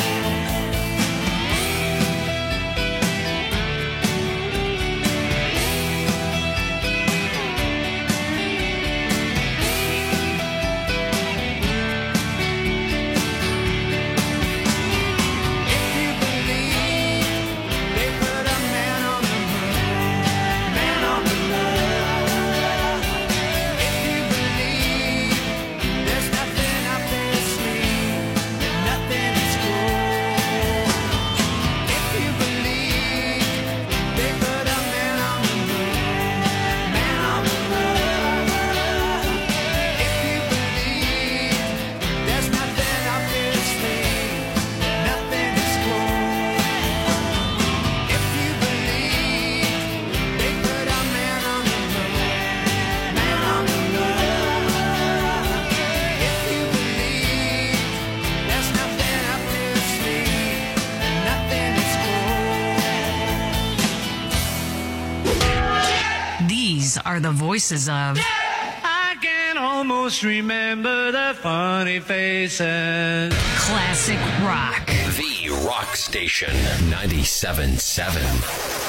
If you believe they put a man on the moon, man on the moon. If you believe there's nothing up their sleeve, then nothing is cool. If you believe they put a man on the moon, man on the moon. If you believe there's nothing up their sleeve, then nothing is cool. If you believe they put a man on the moon, man on the moon. If you believe there's nothing up their sleeve, then nothing is cool. These are the voices of I can almost remember the funny faces. classic rock. The Rock Station ninety-seven point seven.